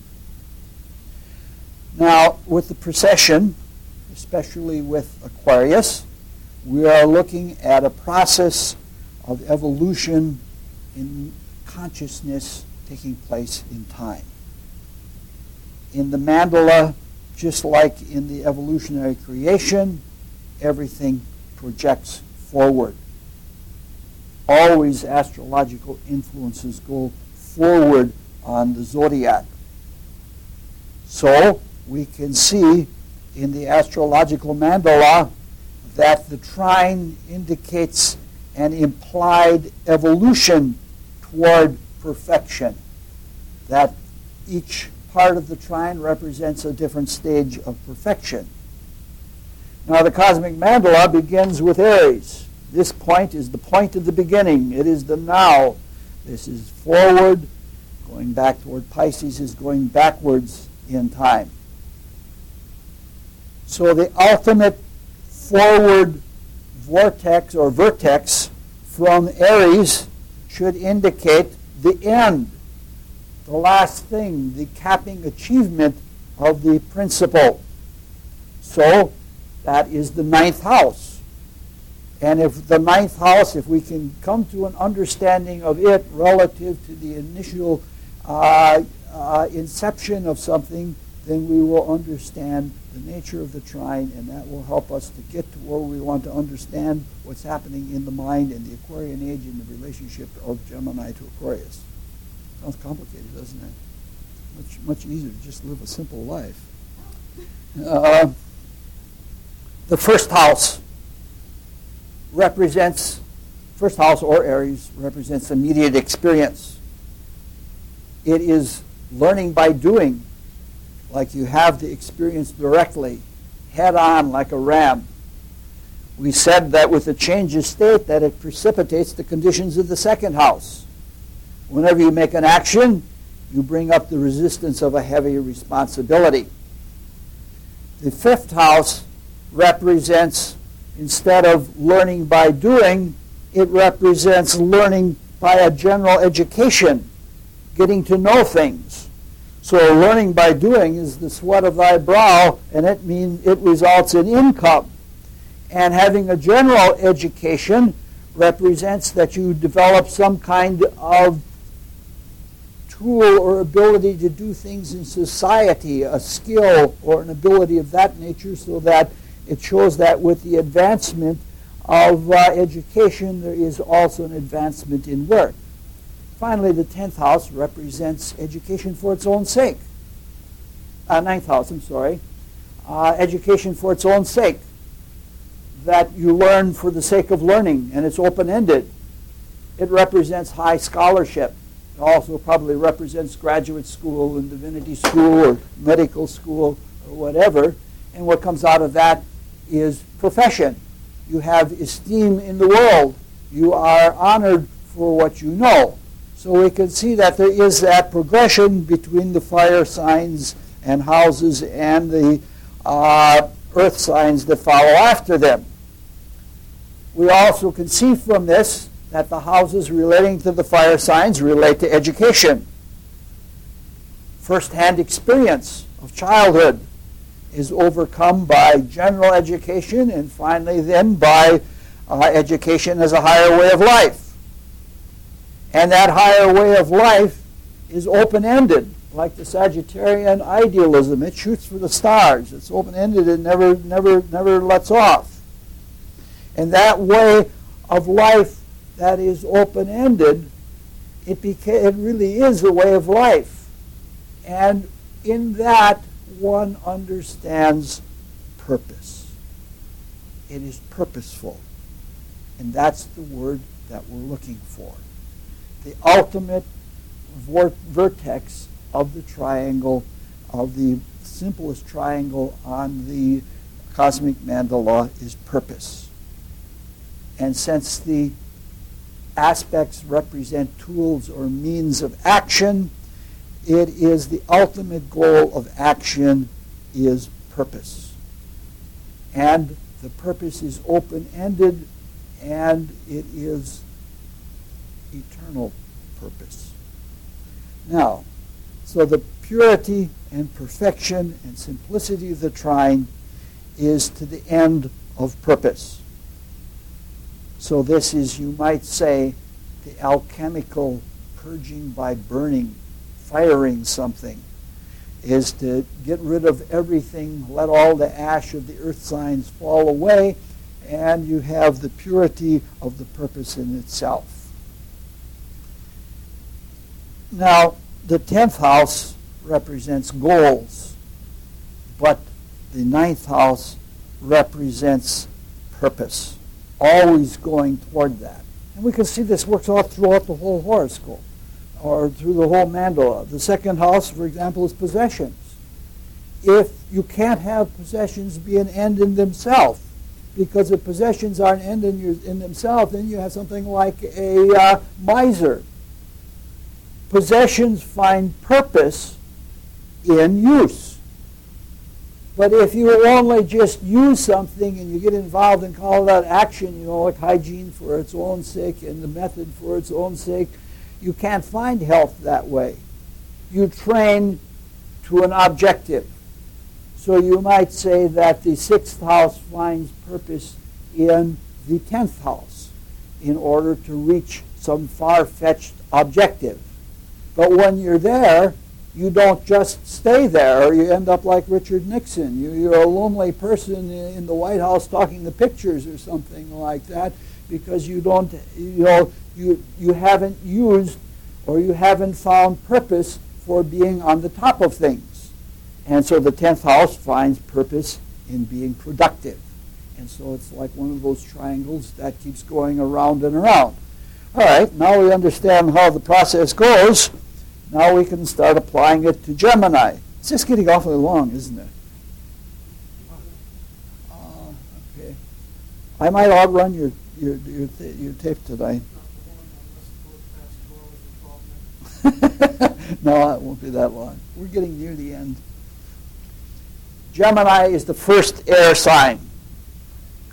Now, with the precession, especially with Aquarius, we are looking at a process of evolution in consciousness taking place in time. In the mandala, just like in the evolutionary creation, everything projects forward. Always astrological influences go forward on the zodiac. So we can see in the astrological mandala that the trine indicates an implied evolution toward perfection, that each part of the trine represents a different stage of perfection. Now the cosmic mandala begins with Aries. This point is the point of the beginning. It is the now. This is forward. Going back toward Pisces is going backwards in time. So the ultimate forward vortex or vertex from Aries should indicate the end, the last thing, the capping achievement of the principle. So that is the ninth house. And if the ninth house, if we can come to an understanding of it relative to the initial inception of something, then we will understand the nature of the trine, and that will help us to get to where we want to understand what's happening in the mind in the Aquarian age and the relationship of Gemini to Aquarius. Sounds complicated, doesn't it? Much easier to just live a simple life. The first house represents, first house or Aries represents immediate experience. It is learning by doing, like you have the experience directly, head on like a ram. We said that with the change of state that it precipitates the conditions of the second house. Whenever you make an action, you bring up the resistance of a heavy responsibility. The fifth house represents, instead of learning by doing, it represents learning by a general education, getting to know things. So learning by doing is the sweat of thy brow, and it results in income. And having a general education represents that you develop some kind of tool or ability to do things in society, a skill or an ability of that nature, so that it shows that with the advancement of education, there is also an advancement in work. Finally, the 10th house represents education for its own sake. 9th house, I'm sorry. Education for its own sake. That you learn for the sake of learning, and it's open-ended. It represents high scholarship. It also probably represents graduate school and divinity school or medical school or whatever. And what comes out of that is profession. You have esteem in the world. You are honored for what you know. So we can see that there is that progression between the fire signs and houses and the earth signs that follow after them. We also can see from this that the houses relating to the fire signs relate to education. First-hand experience of childhood is overcome by general education, and finally then by education as a higher way of life. And that higher way of life is open-ended, like the Sagittarian idealism. It shoots for the stars. It's open-ended and never lets off. And that way of life that is open-ended, it really is the way of life. And in that, one understands purpose. It is purposeful. And that's the word that we're looking for. The ultimate vertex of the triangle, of the simplest triangle on the cosmic mandala, is purpose. And since the aspects represent tools or means of action, it is the ultimate goal of action is purpose. And the purpose is open-ended, and it is eternal purpose. Now, so the purity and perfection and simplicity of the trine is to the end of purpose. So this is, you might say, the alchemical purging by burning, firing something, is to get rid of everything, let all the ash of the earth signs fall away, and you have the purity of the purpose in itself. Now, the 10th house represents goals, but the 9th house represents purpose, always going toward that. And we can see this works all throughout the whole horoscope, or through the whole mandala. The 2nd house, for example, is possessions. If you can't have possessions be an end in themselves, because if possessions are an end in themselves, then you have something like a miser. Possessions find purpose in use. But if you only just use something and you get involved and call that action, like hygiene for its own sake and the method for its own sake, you can't find health that way. You train to an objective. So you might say that the 6th house finds purpose in the 10th house in order to reach some far-fetched objective. But when you're there, you don't just stay there, or you end up like Richard Nixon. You're a lonely person in the White House talking to pictures or something like that, because you don't, you haven't used or you haven't found purpose for being on the top of things. And so the 10th house finds purpose in being productive. And so it's like one of those triangles that keeps going around and around. All right, now we understand how the process goes. Now we can start applying it to Gemini. It's just getting awfully long, isn't it? Okay. I might outrun your tape tonight. No, it won't be that long. We're getting near the end. Gemini is the first air sign. The ultimate or the last air sign is Aquarius. And Aquarius is the sign of the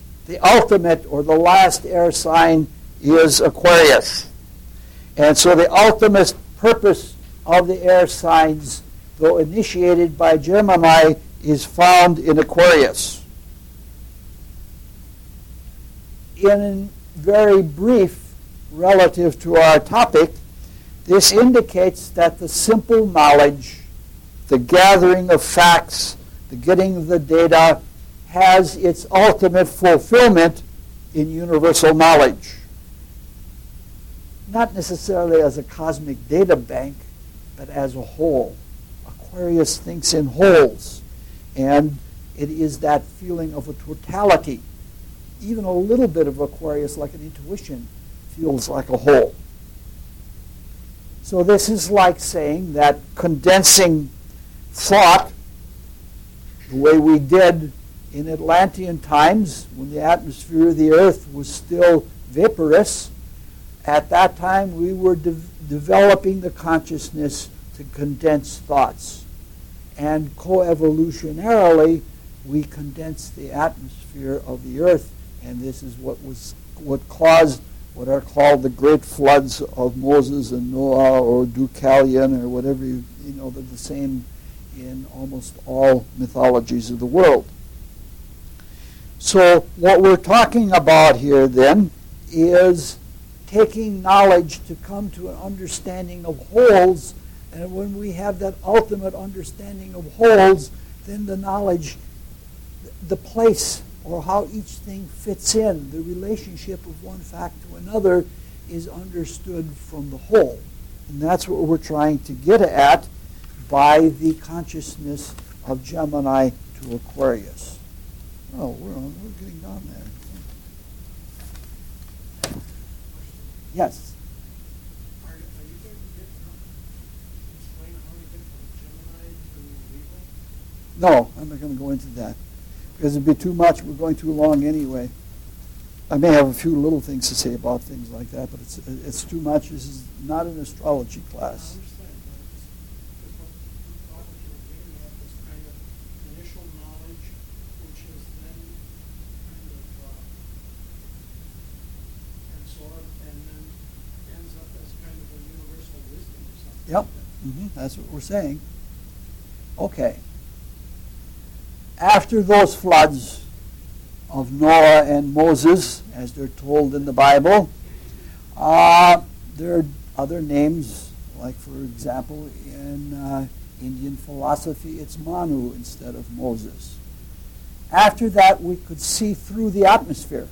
And so the ultimate purpose of the air signs, though initiated by Gemini, is found in Aquarius. In very brief, relative to our topic, this indicates that the simple knowledge, the gathering of facts, the getting of the data, has its ultimate fulfillment in universal knowledge. Not necessarily as a cosmic data bank, but as a whole. Aquarius thinks in wholes, and it is that feeling of a totality. Even a little bit of Aquarius, like an intuition, feels like a whole. So this is like saying that condensing thought, the way we did in Atlantean times, when the atmosphere of the Earth was still vaporous, at that time we were developing the consciousness to condense thoughts. And coevolutionarily, we condensed the atmosphere of the Earth, and this is what caused what are called the great floods of Moses and Noah, or Deucalion, or whatever they're the same in almost all mythologies of the world. So what we're talking about here then is taking knowledge to come to an understanding of wholes, and when we have that ultimate understanding of wholes, then the knowledge, the place, or how each thing fits in, the relationship of one fact to another, is understood from the whole. And that's what we're trying to get at by the consciousness of Gemini to Aquarius. Oh, we're getting down there. Yes? Are you going to explain how you get from Gemini to Libra? No, I'm not going to go into that, because it'd be too much. We're going too long anyway. I may have a few little things to say about things like that, but it's too much. This is not an astrology class. I understand, but just what you were getting at, this kind of initial knowledge, which is then kind of absorbed and then ends up as kind of a universal wisdom or something. Yep, that's what we're saying. Okay. After those floods of Noah and Moses, as they're told in the Bible, there are other names, like for example in Indian philosophy it's Manu instead of Moses. After that we could see through the atmosphere.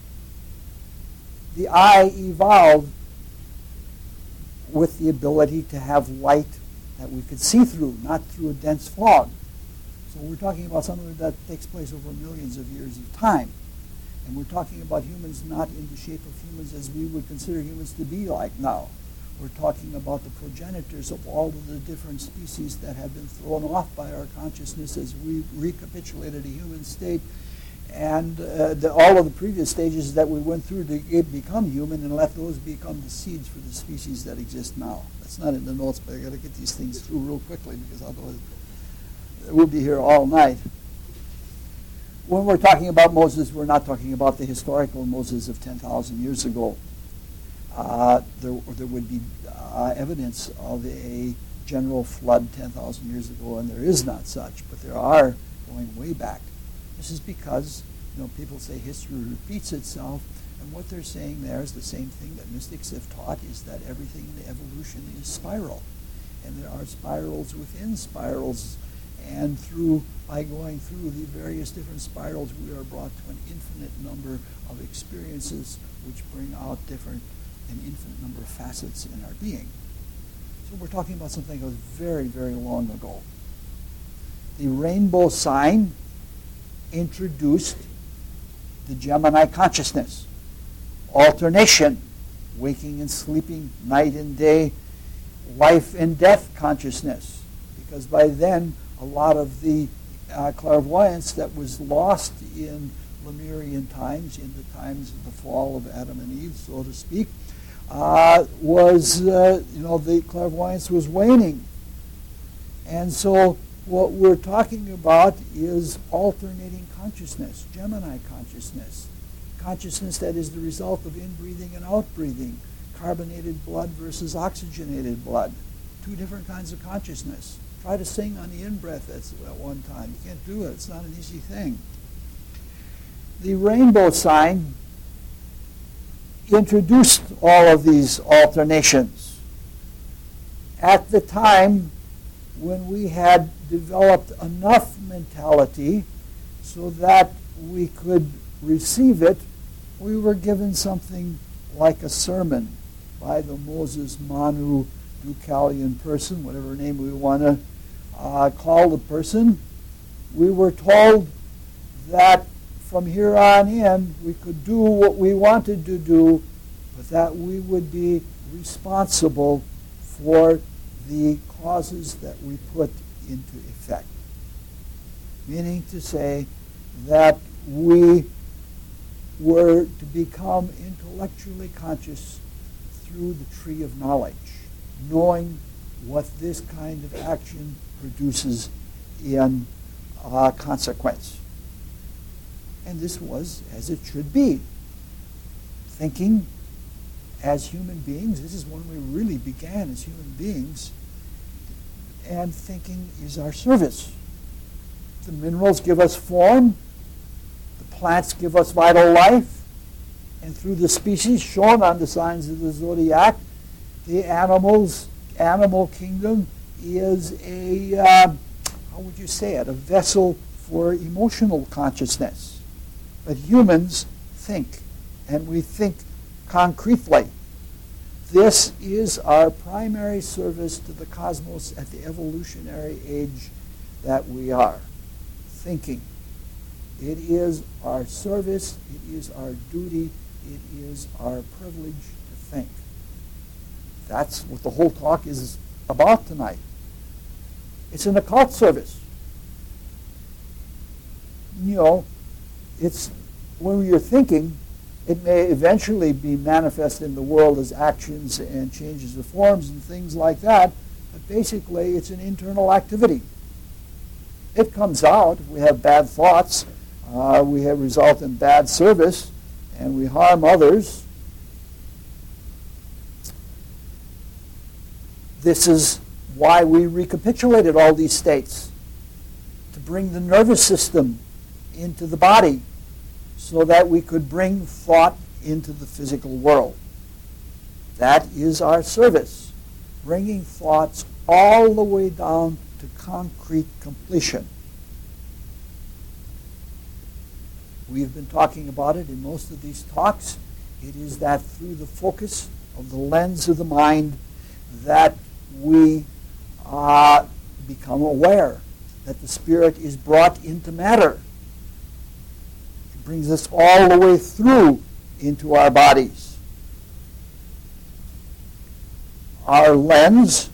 The eye evolved with the ability to have light that we could see through, not through a dense fog. So we're talking about something that takes place over millions of years of time. And we're talking about humans not in the shape of humans as we would consider humans to be like now. We're talking about the progenitors of all of the different species that have been thrown off by our consciousness as we recapitulated a human state, and all of the previous stages that we went through to become human, and let those become the seeds for the species that exist now. That's not in the notes, but I got to get these things through real quickly, because otherwise we'll be here all night. When we're talking about Moses, we're not talking about the historical Moses of 10,000 years ago. There would be evidence of a general flood 10,000 years ago, and there is not such, but there are going way back. This is because people say history repeats itself, and what they're saying there is the same thing that mystics have taught, is that everything in the evolution is spiral, and there are spirals within spirals. And by going through the various different spirals, we are brought to an infinite number of experiences which bring out an infinite number of facets in our being. So we're talking about something that was very, very long ago. The rainbow sign introduced the Gemini consciousness, alternation, waking and sleeping, night and day, life and death consciousness, because by then a lot of the clairvoyance that was lost in Lemurian times, in the times of the fall of Adam and Eve, so to speak, the clairvoyance was waning. And so what we're talking about is alternating consciousness, Gemini consciousness that is the result of inbreathing and outbreathing, carbonated blood versus oxygenated blood. Two different kinds of consciousness. Try to sing on the in-breath at one time. You can't do it. It's not an easy thing. The rainbow sign introduced all of these alternations. At the time when we had developed enough mentality so that we could receive it, we were given something like a sermon by the Moses Manu Deucalion person, whatever name we want to call the person. We were told that from here on in we could do what we wanted to do, but that we would be responsible for the causes that we put into effect. Meaning to say that we were to become intellectually conscious through the tree of knowledge, knowing what this kind of action produces in consequence. And this was as it should be. Thinking as human beings, this is when we really began as human beings, and thinking is our service. The minerals give us form, the plants give us vital life, and through the species shown on the signs of the zodiac, the animal kingdom is a, how would you say it, a vessel for emotional consciousness. But humans think, and we think concretely. This is our primary service to the cosmos at the evolutionary age that we are. Thinking. It is our service, it is our duty, it is our privilege to think. That's what the whole talk is about tonight. It's an occult service. You know, it's when you're thinking, it may eventually be manifest in the world as actions and changes of forms and things like that, but basically it's an internal activity. It comes out. We have bad thoughts. We have result in bad service, and we harm others. This is why we recapitulated all these states, to bring the nervous system into the body so that we could bring thought into the physical world. That is our service, bringing thoughts all the way down to concrete completion. We have been talking about it in most of these talks. It is that through the focus of the lens of the mind that we become aware that the spirit is brought into matter. It brings us all the way through into our bodies. Our lens,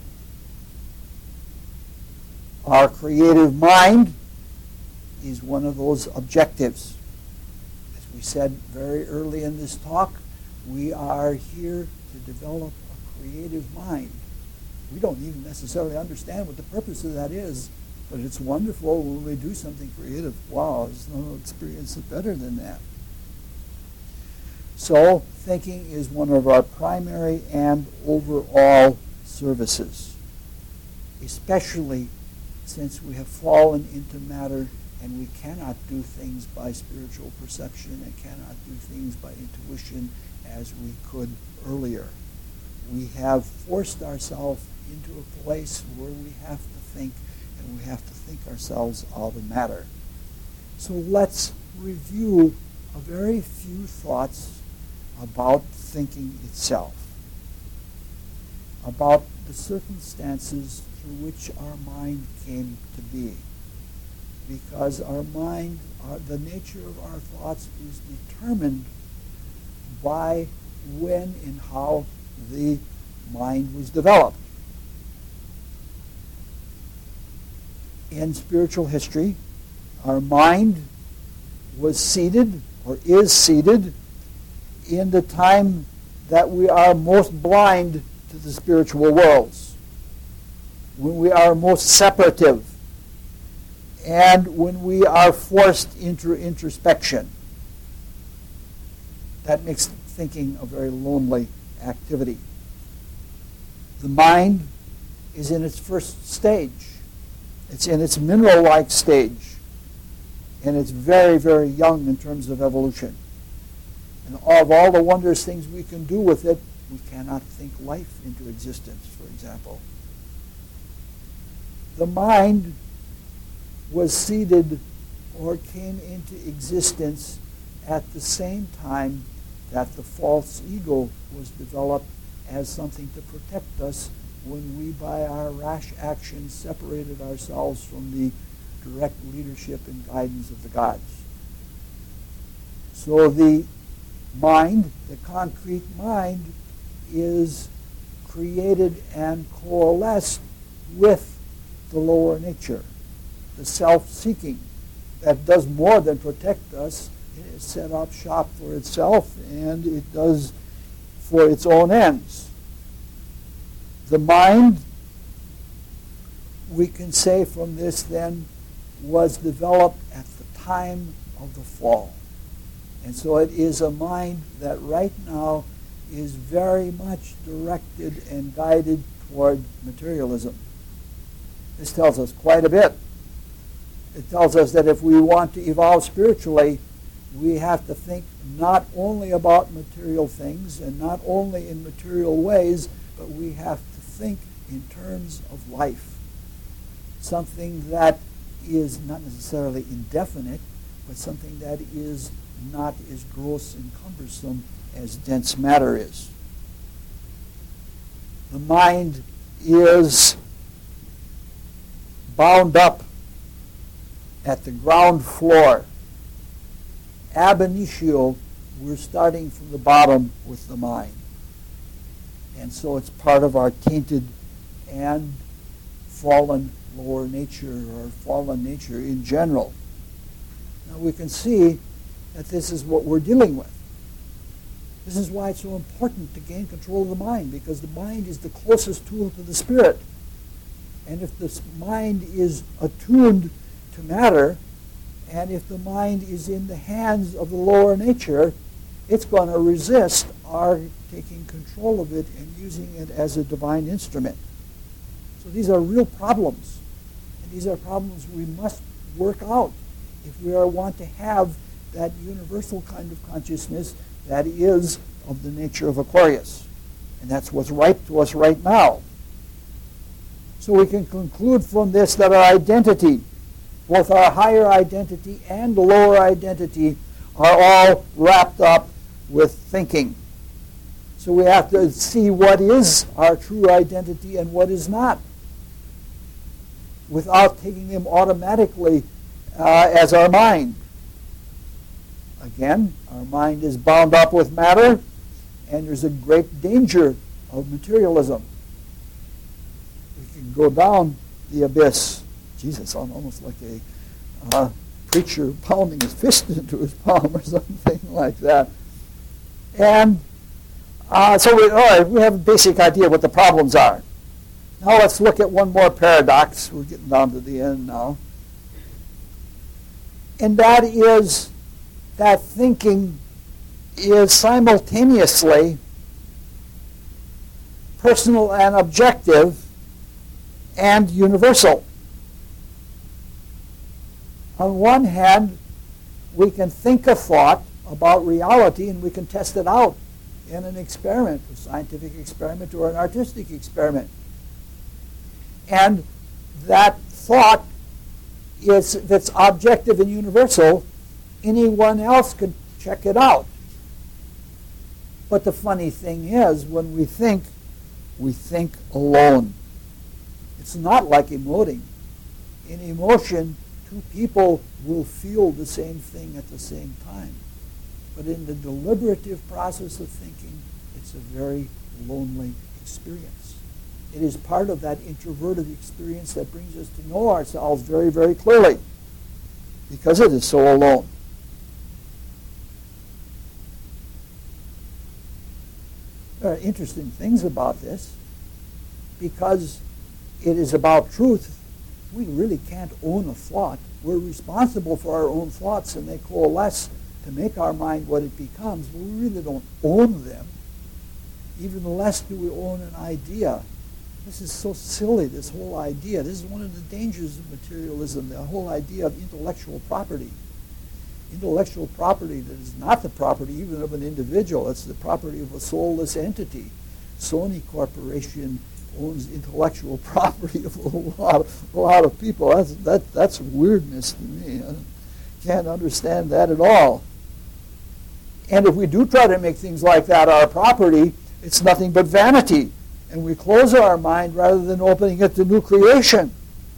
our creative mind, is one of those objectives. As we said very early in this talk, we are here to develop a creative mind. We don't even necessarily understand what the purpose of that is, but it's wonderful when we do something creative. Wow, there's no experience better than that. So, thinking is one of our primary and overall services, especially since we have fallen into matter and we cannot do things by spiritual perception and cannot do things by intuition as we could earlier. We have forced ourselves into a place where we have to think, and we have to think ourselves out of matter. So let's review a very few thoughts about thinking itself, about the circumstances through which our mind came to be. Because our mind, the nature of our thoughts is determined by when and how the mind was developed. In spiritual history, our mind was seated, or is seated, in the time that we are most blind to the spiritual worlds, when we are most separative, and when we are forced into introspection. That makes thinking a very lonely activity. The mind is in its first stage. It's in its mineral-like stage. And it's very, very young in terms of evolution. And of all the wondrous things we can do with it, we cannot think life into existence, for example. The mind was seeded or came into existence at the same time that the false ego was developed as something to protect us when we, by our rash actions, separated ourselves from the direct leadership and guidance of the gods. So the mind, the concrete mind, is created and coalesced with the lower nature, the self-seeking that does more than protect us. It is set up shop for itself, and it does for its own ends. The mind, we can say from this then, was developed at the time of the fall. And so it is a mind that right now is very much directed and guided toward materialism. This tells us quite a bit. It tells us that if we want to evolve spiritually, we have to think not only about material things and not only in material ways, but we have to think in terms of life. Something that is not necessarily indefinite, but something that is not as gross and cumbersome as dense matter is. The mind is bound up at the ground floor. Ab initio, we're starting from the bottom with the mind. And so it's part of our tainted and fallen lower nature, or fallen nature in general. Now we can see that this is what we're dealing with. This is why it's so important to gain control of the mind, because the mind is the closest tool to the spirit. And if the mind is attuned to matter, and if the mind is in the hands of the lower nature, it's going to resist our taking control of it and using it as a divine instrument. So these are real problems. And these are problems we must work out if we want to have that universal kind of consciousness that is of the nature of Aquarius. And that's what's ripe to us right now. So we can conclude from this that our identity, both our higher identity and the lower identity, are all wrapped up with thinking. So we have to see what is our true identity and what is not, without taking them automatically as our mind. Again, our mind is bound up with matter, and there's a great danger of materialism. We can go down the abyss. Jesus, I'm almost like a preacher pounding his fist into his palm or something like that. And so we have a basic idea what the problems are. Now let's look at one more paradox. We're getting down to the end now. And that is that thinking is simultaneously personal and objective and universal. On one hand, we can think a thought about reality and we can test it out in an experiment, a scientific experiment or an artistic experiment. And that thought is, if it's objective and universal, anyone else could check it out. But the funny thing is, when we think alone. It's not like emoting. In emotion, two people will feel the same thing at the same time. But in the deliberative process of thinking, it's a very lonely experience. It is part of that introverted experience that brings us to know ourselves very, very clearly, because it is so alone. There are interesting things about this. Because it is about truth, we really can't own a thought. We're responsible for our own thoughts, and they coalesce to make our mind what it becomes. We really don't own them. even less do we own an idea. This is so silly, this whole idea. This is one of the dangers of materialism, the whole idea of intellectual property. Intellectual property that is not the property even of an individual. It's the property of a soulless entity. Sony Corporation owns intellectual property of a lot of people. That's weirdness to me. I can't understand that at all. And if we do try to make things like that our property, it's nothing but vanity. And we close our mind rather than opening it to new creation.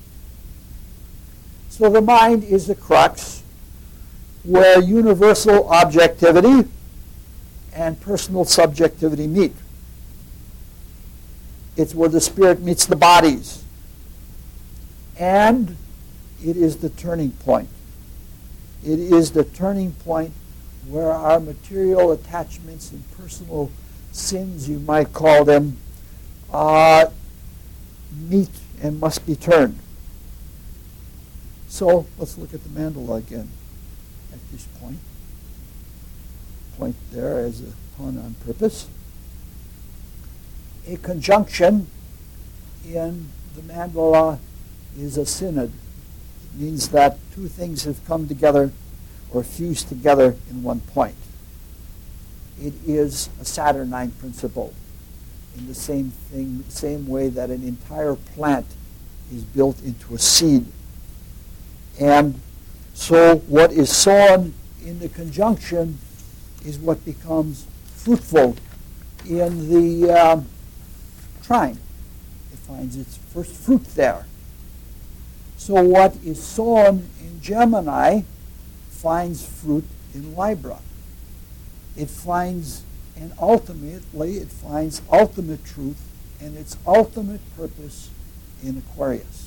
So the mind is the crux where universal objectivity and personal subjectivity meet. It's where the spirit meets the bodies. And it is the turning point. It is the turning point where our material attachments and personal sins, you might call them, meet and must be turned. So let's look at the mandala again at this point. Point there as a pun on purpose. A conjunction in the mandala is a synod. It means that two things have come together or fused together in one point. It is a Saturnine principle in the same way that an entire plant is built into a seed. And so what is sown in the conjunction is what becomes fruitful in the trine. It finds its first fruit there. So what is sown in Gemini finds fruit in Libra. It finds, and ultimately, it finds ultimate truth and its ultimate purpose in Aquarius.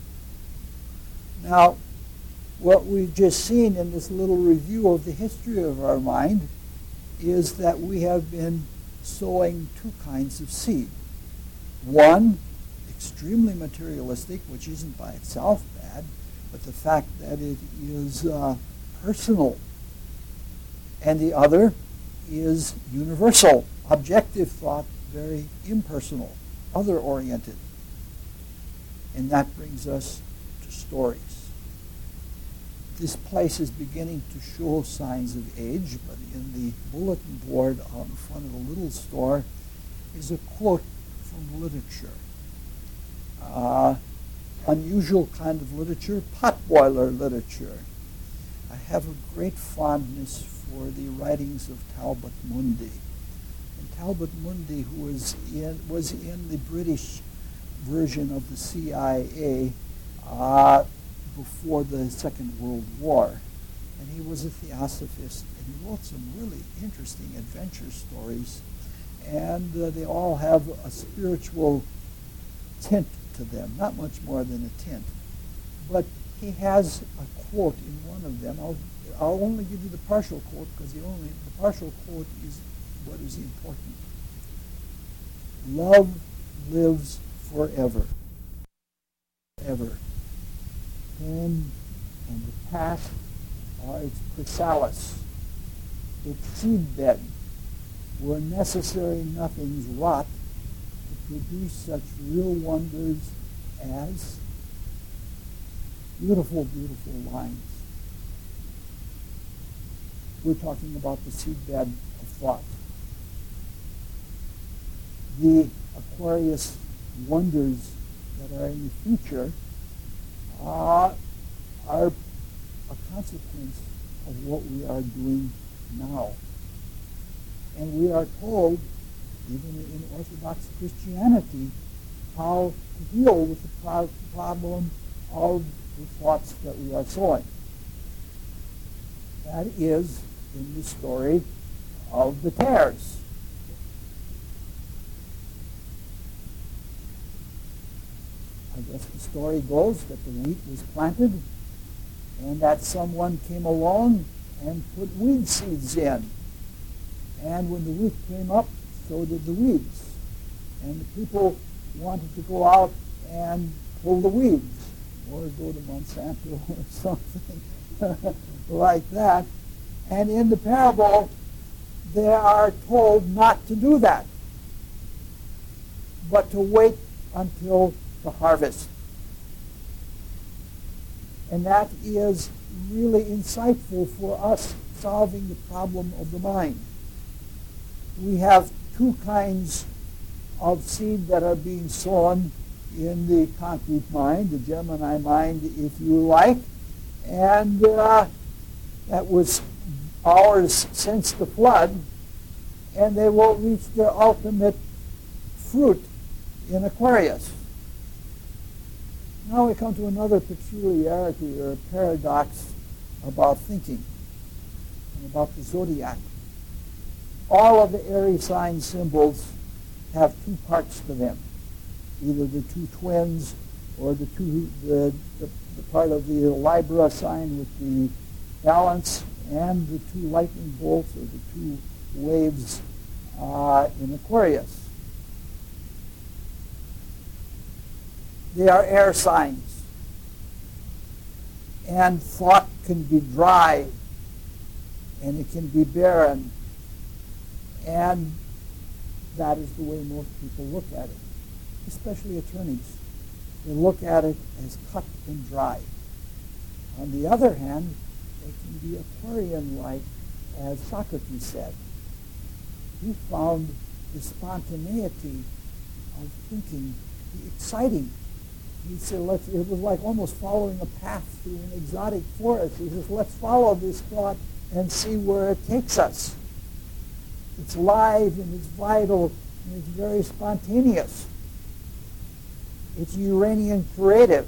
Now, what we've just seen in this little review of the history of our mind is that we have been sowing two kinds of seed. One, extremely materialistic, which isn't by itself bad, but the fact that it is personal. And the other is universal, objective thought, very impersonal, other-oriented. And that brings us to stories. This place is beginning to show signs of age, but in the bulletin board out in front of the little store is a quote from literature. Unusual kind of literature, potboiler literature. I have a great fondness for the writings of Talbot Mundy. And Talbot Mundy, who was in the British version of the CIA before the Second World War. And he was a theosophist, and he wrote some really interesting adventure stories. And they all have a spiritual tint to them, not much more than a tint. But he has a quote in one of them. I'll only give you the partial quote because the partial quote is what is important. Love lives forever. Ever. Pain and the past are its chrysalis, its seedbed, where necessary nothings rot to produce such real wonders as beautiful, beautiful lines. We're talking about the seedbed of thought. The Aquarius wonders that are in the future are a consequence of what we are doing now. And we are told, even in Orthodox Christianity, how to deal with the problem of the thoughts that we are sowing. That is in the story of the tares. I guess the story goes that the wheat was planted and that someone came along and put weed seeds in. And when the wheat came up, so did the weeds. And the people wanted to go out and pull the weeds or go to Monsanto or something like that. And in the parable, they are told not to do that. but to wait until the harvest. And that is really insightful for us solving the problem of the mind. We have two kinds of seed that are being sown in the concrete mind, the Gemini mind, if you like, and that was ours since the flood, and they will reach their ultimate fruit in Aquarius. Now we come to another peculiarity or paradox about thinking and about the zodiac. All of the Aries sign symbols have two parts to them, either the two twins or the part of the Libra sign with the balance and the two lightning bolts or the two waves in Aquarius. They are air signs, and thought can be dry and it can be barren, and that is the way most people look at it, especially attorneys. They look at it as cut and dry. On the other hand, it can be Aquarian-like, as Socrates said. He found the spontaneity of thinking to be exciting. He said, it was like almost following a path through an exotic forest. He says, let's follow this thought and see where it takes us. It's live and it's vital and it's very spontaneous. It's Uranian creative.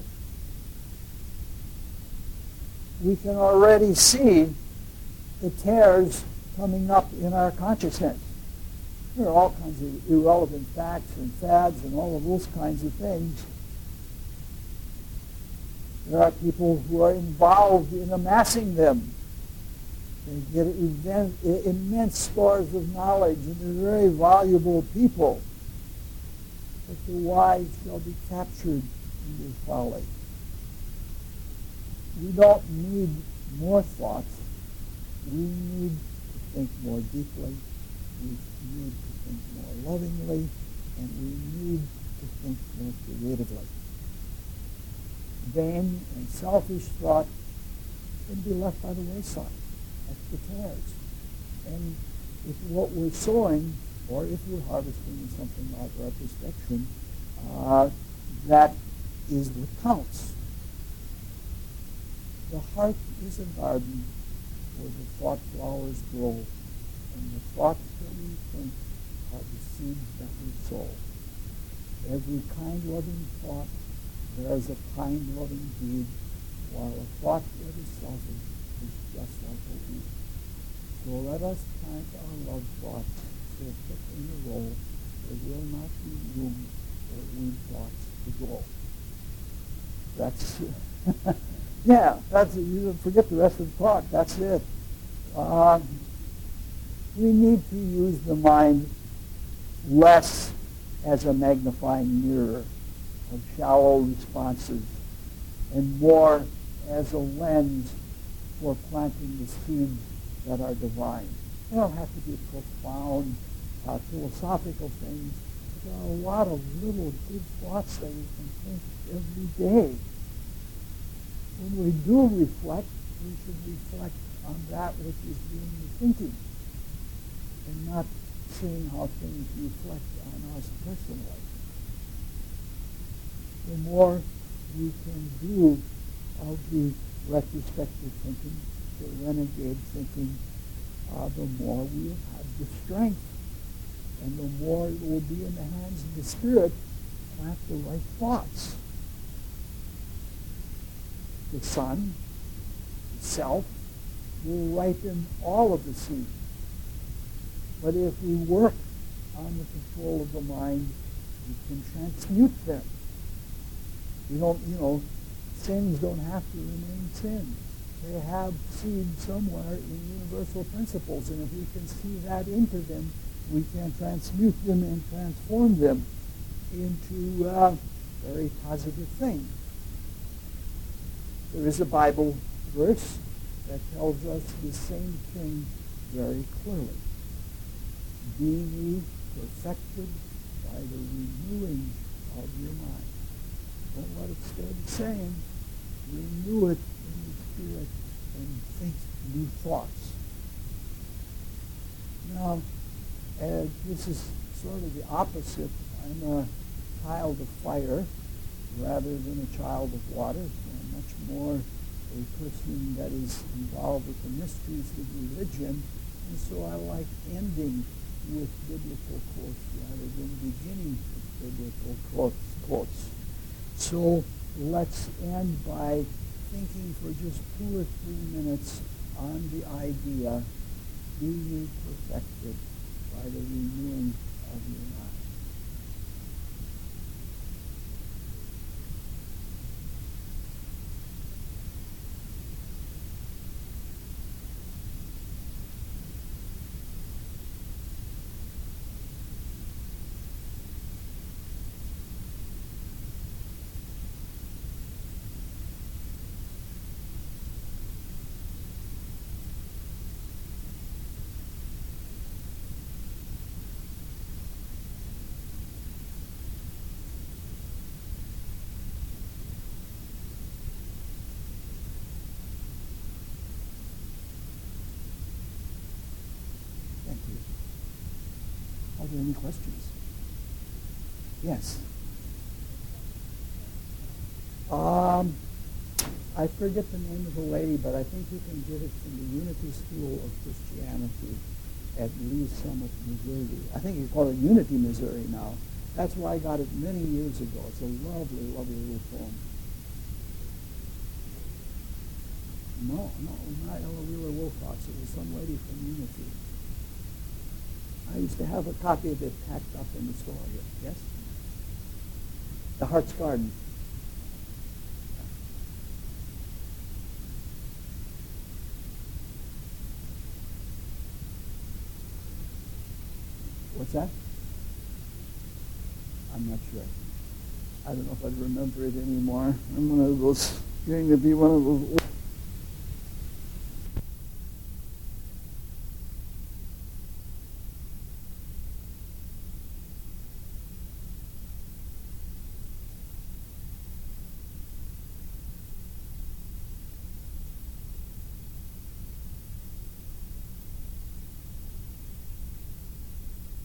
We can already see the tears coming up in our consciousness. There are all kinds of irrelevant facts and fads and all of those kinds of things. There are people who are involved in amassing them. They get immense stores of knowledge, and they're very valuable people. But the wise shall be captured in their folly. We don't need more thoughts. We need to think more deeply. We need to think more lovingly, and we need to think more creatively. Vain and selfish thought can be left by the wayside. That's the tares. And if what we're sowing, or if we're harvesting in something like retrospection, that is what counts. The heart is a garden where the thought flowers grow, and the thoughts that we think are the seeds that we sow. Every kind, loving thought bears a kind, loving deed, while a thought that is selfish is just like a weed. So let us plant our love thoughts so put in a row. There will not be room for weed thoughts to grow. That's, you forget the rest of the talk. That's it. We need to use the mind less as a magnifying mirror of shallow responses and more as a lens for planting the seeds that are divine. They don't have to be profound philosophical things. There are a lot of little good thoughts that we can think every day. When we do reflect, we should reflect on that which is doing the thinking and not seeing how things reflect on us personally. The more we can do of the retrospective thinking, the renegade thinking, the more we'll have the strength, and the more it will be in the hands of the Spirit to plant the right thoughts. The Son, the Self, will ripen all of the seeds. But if we work on the control of the mind, we can transmute them. We don't, sins don't have to remain sins. They have seed somewhere in universal principles, and if we can see that into them, we can transmute them and transform them into very positive things. There is a Bible verse that tells us the same thing very clearly. Be ye perfected, by the renewing of your mind. Don't let it stay the same. Renew it in the Spirit and think new thoughts. Now, this is sort of the opposite. I'm a child of fire rather than a child of water. So I'm much more a person that is involved with the mysteries of religion. And so I like ending with biblical quotes rather than beginning with biblical quotes. So let's end by thinking for just 2 or 3 minutes on the idea, be ye perfected by the renewing of your mind. Thank you. Are there any questions? Yes. I forget the name of the lady, but I think you can get it from the Unity School of Christianity at Lee Summit, Missouri. I think you call it Unity, Missouri now. That's where I got it many years ago. It's a lovely, lovely little poem. No, not Ella Wheeler Wilcox. It was some lady from Unity. I used to have a copy of it packed up in the store here. Yes? The Heart's Garden. What's that? I'm not sure. I don't know if I'd remember it anymore. I'm one of those, getting to be one of those